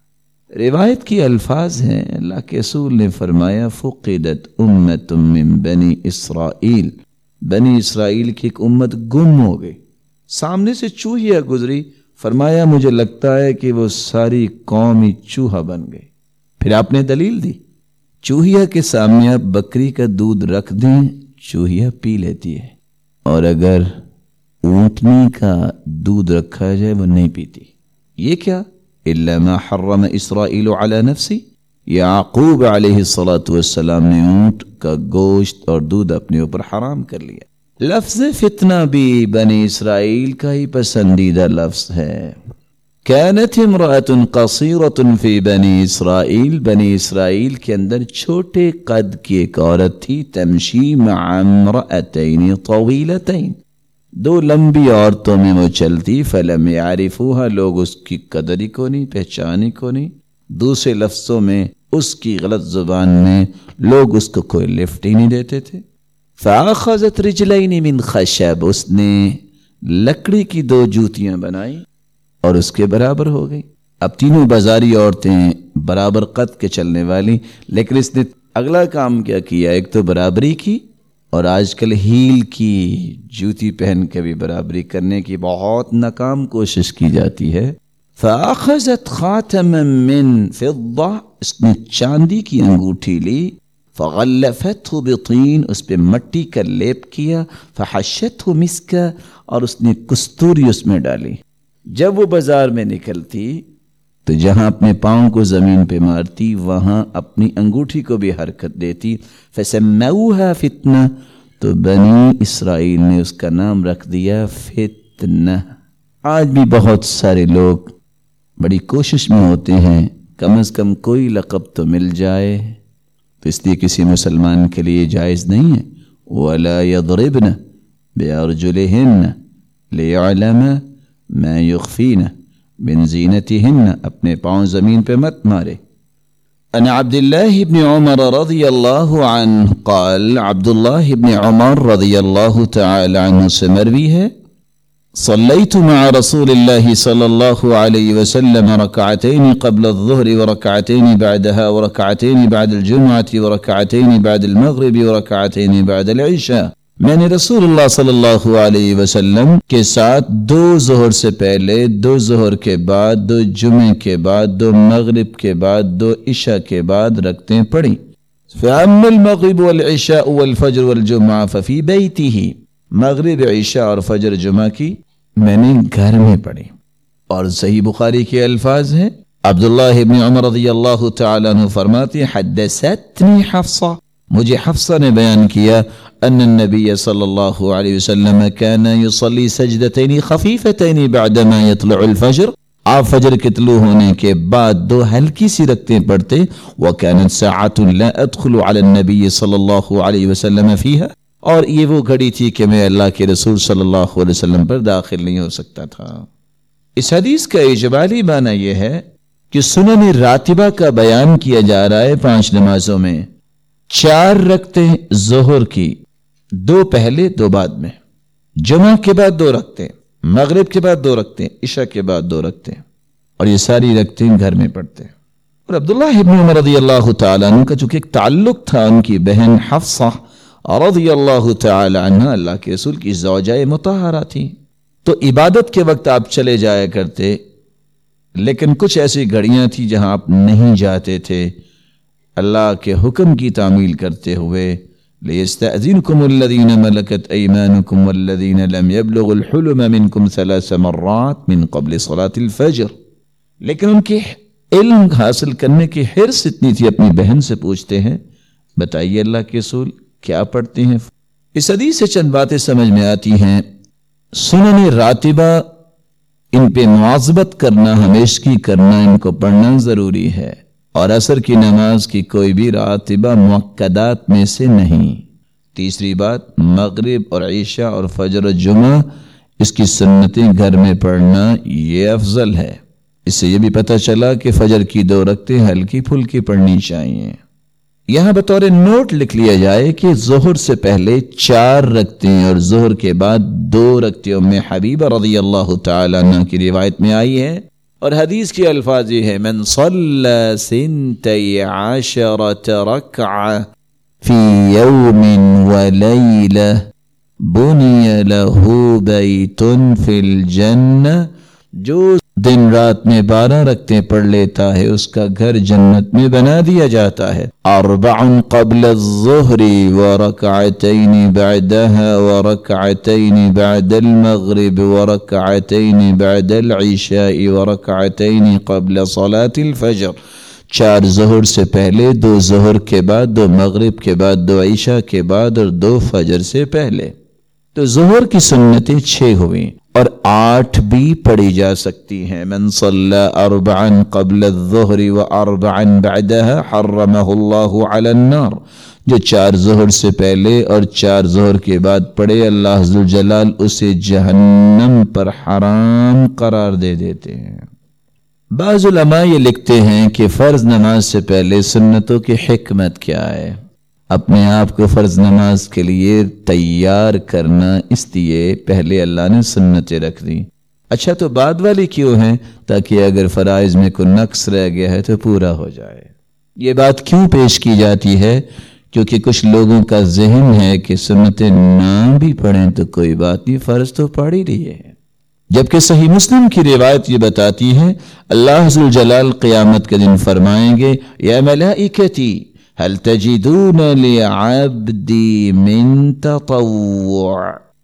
روایت کی الفاظ ہیں، اللہ کے رسول نے فرمایا فقدت امت من بنی اسرائیل، بنی اسرائیل کی ایک امت گم ہو گئی، سامنے سے چوہیا گزری، فرمایا مجھے لگتا ہے کہ وہ ساری قوم ہی چوہا بن گئی۔ پھر آپ نے دلیل دی، چوہیا کے سامنے آپ بکری کا دودھ رکھ دیں، چوہیا پی لیتی ہے، اور اگر اونٹنی کا دودھ رکھا جائے وہ نہیں پیتی۔ یہ کیا؟ الا ما حرم اسرائیل علی نفسی، یعقوب علیہ الصلاۃ والسلام نے اونٹ کا گوشت اور دودھ اپنے اوپر حرام کر لیا۔ لفظ فتنہ بھی بنی اسرائیل کا ہی پسندیدہ لفظ ہے۔ كانت امرأة قصيرة في بني اسرائیل، بنی اسرائیل کے اندر چھوٹے قد کی ایک عورت تھی، تمشی مع امرأتین طویلتین، دو لمبی عورتوں میں وہ چلتی، فلم یعرفوها، لوگ اس کی قدر ہی کو نہیں، پہچان ہی کو نہیں، دوسرے لفظوں میں اس کی غلط زبان میں لوگ اس کو کوئی لفٹ ہی نہیں دیتے تھے۔ فاخذت رجلین من خشب، اس نے لکڑی کی دو جوتیاں بنائی اور اس کے برابر ہو گئی۔ اب تینوں بازاری عورتیں برابر قد کے چلنے والی، لیکن اس نے اگلا کام کیا کیا، ایک تو برابری کی، اور آج کل ہیل کی جوتی پہن کے بھی برابری کرنے کی بہت ناکام کوشش کی جاتی ہے۔ فاخذت خاتما من فضہ، اس نے چاندی کی انگوٹھی لی، فغلفتہ بطین، اس پہ مٹی کا لیپ کیا، فحشتہ مسکا، اور اس نے کستوری اس میں ڈالی۔ جب وہ بازار میں نکلتی تو جہاں اپنے پاؤں کو زمین پہ مارتی وہاں اپنی انگوٹھی کو بھی حرکت دیتی، فسموها فتنہ، تو بنی اسرائیل نے اس کا نام رکھ دیا فتنہ۔ آج بھی بہت سارے لوگ بڑی کوشش میں ہوتے ہیں کم از کم کوئی لقب تو مل جائے، تو اس لیے کسی مسلمان کے لیے جائز نہیں ہے وَلَا يَضْرِبْنَ بِأَرْجُلِهِنَّ لِيَعْلَمَ مَا يُخْفِينَ من زینتہن، اپنے پاؤں زمین پہ مت مارے۔ ان عبد اللہ بن عمر رضی اللہ عنہ قال، عبداللہ بن عمر رضی اللہ تعالی عنہ سے مروی ہے، صلیت مع رسول اللہ صلی اللہ علیہ وسلم رکعتین قبل الظہر ورکعتین بعدها ورکعتین بعد الجمعة ورکعتین بعد المغرب ورکعتین بعد العشاء، میں نے رسول اللہ صلی اللہ علیہ وسلم کے ساتھ دو ظہر سے پہلے، دو ظہر کے بعد، دو جمعے کے بعد، دو مغرب کے بعد، دو عشاء کے بعد رکعتیں پڑھی۔ فَأَمَّا الْمَغْرِبُ وَالْعِشَاءُ وَالْفَجْرُ وَالْجُمْعَةُ فَفِي بَيْتِهِ، مغرب، عشاء اور فجر جمعہ کی میں نے گھر میں پڑھی۔ اور صحیح بخاری کے الفاظ ہیں، عبداللہ بن عمر رضی اللہ تعالیٰ عنہ فرماتے ہیں، حدثتنی حفصہ، مجھے حفصہ نے بیان کیا، ان النبی صلی اللہ علیہ وسلم كان يصلي سجدتين خفيفتين بعدما يطلع الفجر آپ فجر کے طلوع ہونے کے بعد دو ہلکی سی رکعتیں پڑھتے. وَكَانَتْ سَاعَةٌ لَا أَدْخُلُ عَلَى النَّبِيِّ صلی اللہ علیہ وسلم فِيهَا، اور یہ وہ گھڑی تھی کہ میں اللہ کے رسول صلی اللہ علیہ وسلم پر داخل نہیں ہو سکتا تھا. اس حدیث کا اجمالی معنی یہ ہے کہ سنن راتبہ کا بیان کیا جا رہا ہے پانچ نمازوں میں. چار رکعتیں ظہر کی، دو پہلے دو بعد میں، جمعہ کے بعد دو رکعتیں، مغرب کے بعد دو رکعتیں، عشاء کے بعد دو رکعتیں، اور یہ ساری رکعتیں گھر میں پڑھتے. اور عبداللہ ابن عمر رضی اللہ تعالیٰ عنہ کا چونکہ ایک تعلق تھا ان کی بہن حفصہ رضی اللہ تعالی عنہ اللہ کے رسول کی زوجہ مطہرہ تھی، تو عبادت کے وقت آپ چلے جایا کرتے، لیکن کچھ ایسی گھڑیاں تھیں جہاں آپ نہیں جاتے تھے اللہ کے حکم کی تعمیل کرتے ہوئے. لِيَسْتَأْذِنْكُمُ الَّذِينَ مَلَكَتْ أَيْمَانُكُمْ وَالَّذِينَ لَمْ يَبْلُغُوا الْحُلُمَ مِنْكُمْ ثَلَاثَ مَرَّاتٍ مِنْ قَبْلِ صَلَاةِ الْفَجْرِ. لیکن ان کی علم حاصل کرنے کی حرص اتنی تھی، اپنی بہن سے پوچھتے ہیں بتائیے اللہ کے رسول کیا پڑھتے ہیں. اس حدیث سے چند باتیں سمجھ میں آتی ہیں. سنن راتبہ ان پہ مواظبت کرنا، ہمیشگی کرنا، ان کو پڑھنا ضروری ہے، اور عصر کی نماز کی کوئی بھی راتبہ مؤکدات میں سے نہیں. تیسری بات، مغرب اور عشاء اور فجر و جمعہ اس کی سنتیں گھر میں پڑھنا یہ افضل ہے. اس سے یہ بھی پتہ چلا کہ فجر کی دو رکعتیں ہلکی پھلکی پڑھنی چاہیے. یہاں بطور نوٹ لکھ لیا جائے کہ ظہر سے پہلے چار رکعتیں اور ظہر کے بعد دو رکعتیں ام حبیبہ رضی اللہ تعالی عنہ کی روایت میں آئی ہے، اور حدیث کے الفاظ یہ ہے من صلی سنتی عشرۃ رکعہ فی یوم ولیلہ بنی لہ بیت فی الجنہ. جو دن رات میں بارہ رکعتیں پڑھ لیتا ہے اس کا گھر جنت میں بنا دیا جاتا ہے. اربع قبل الظہر ورکعتین بعدها ورکعتین بعد المغرب ورکعتین بعد العشاء ورکعتین قبل صلاة الفجر. چار ظہر سے پہلے، دو ظہر کے بعد، دو مغرب کے بعد، دو عشاء کے بعد، اور دو فجر سے پہلے. تو ظہر کی سنتیں چھ ہوئیں، اور آٹھ بھی پڑھی جا سکتی ہیں. من صلی اربعا قبل الظہر و اربعا بعدها حرمہ اللہ علی النار. جو چار ظہر سے پہلے اور چار ظہر کے بعد پڑھے اللہ ذوالجلال اسے جہنم پر حرام قرار دے دیتے ہیں. بعض علماء یہ لکھتے ہیں کہ فرض نماز سے پہلے سنتوں کی حکمت کیا ہے. اپنے آپ کو فرض نماز کے لیے تیار کرنا، اس لیے پہلے اللہ نے سنتیں رکھ دی. اچھا تو بعد والی کیوں ہیں؟ تاکہ اگر فرائض میں کوئی نقص رہ گیا ہے تو پورا ہو جائے. یہ بات کیوں پیش کی جاتی ہے؟ کیونکہ کچھ لوگوں کا ذہن ہے کہ سنتیں نہ بھی پڑھیں تو کوئی بات نہیں، فرض تو پڑھ ہی رہی ہے. جبکہ صحیح مسلم کی روایت یہ بتاتی ہے اللہ ذوالجلال قیامت کے دن فرمائیں گے یا ملائکتی هل تجدون لعبدي من تطوع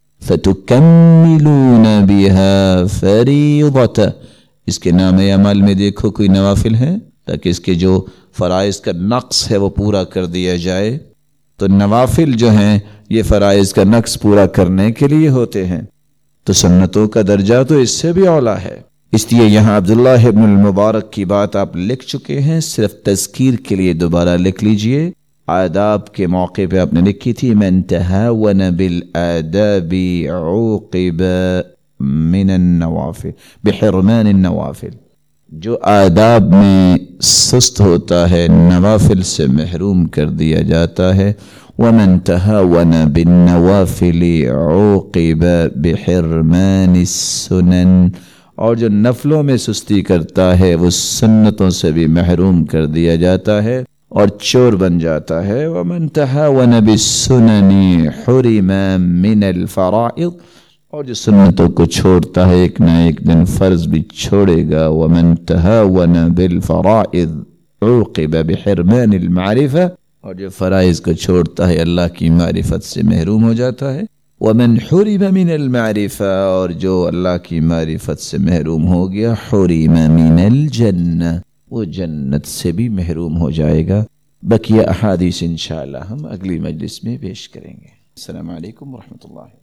فتكملون بها فريضة. اس کے نام اعمال میں دیکھو کوئی نوافل ہے تاکہ اس کے جو فرائض کا نقص ہے وہ پورا کر دیا جائے. تو نوافل جو ہیں یہ فرائض کا نقص پورا کرنے کے لیے ہوتے ہیں، تو سنتوں کا درجہ تو اس سے بھی اعلیٰ ہے. اس لیے یہاں عبداللہ ابن المبارک کی بات آپ لکھ چکے ہیں، صرف تذکیر کے لیے دوبارہ لکھ لیجئے. آداب کے موقع پہ آپ نے لکھی تھی من تہاون بالآداب عوقب من النوافل بحرمان النوافل. جو آداب میں سست ہوتا ہے نوافل سے محروم کر دیا جاتا ہے. ومن تہاون بالنوافل عوقب بحرمان السنن. اور جو نفلوں میں سستی کرتا ہے وہ سنتوں سے بھی محروم کر دیا جاتا ہے اور چور بن جاتا ہے. ومن تہاون بالسنن حرم من الفرائض. اور جو سنتوں کو چھوڑتا ہے ایک نہ ایک دن فرض بھی چھوڑے گا. ومن تہاون بالفرائض عوقب بحرمان المعرفہ. اور جو فرائض کو چھوڑتا ہے اللہ کی معرفت سے محروم ہو جاتا ہے. ومن حرم من المعرفہ. اور جو اللہ کی معرفت سے محروم ہو گیا حرم من الجنہ، وہ جنت سے بھی محروم ہو جائے گا. بقیہ احادیث انشاءاللہ ہم اگلی مجلس میں پیش کریں گے. السلام علیکم ورحمۃ اللہ.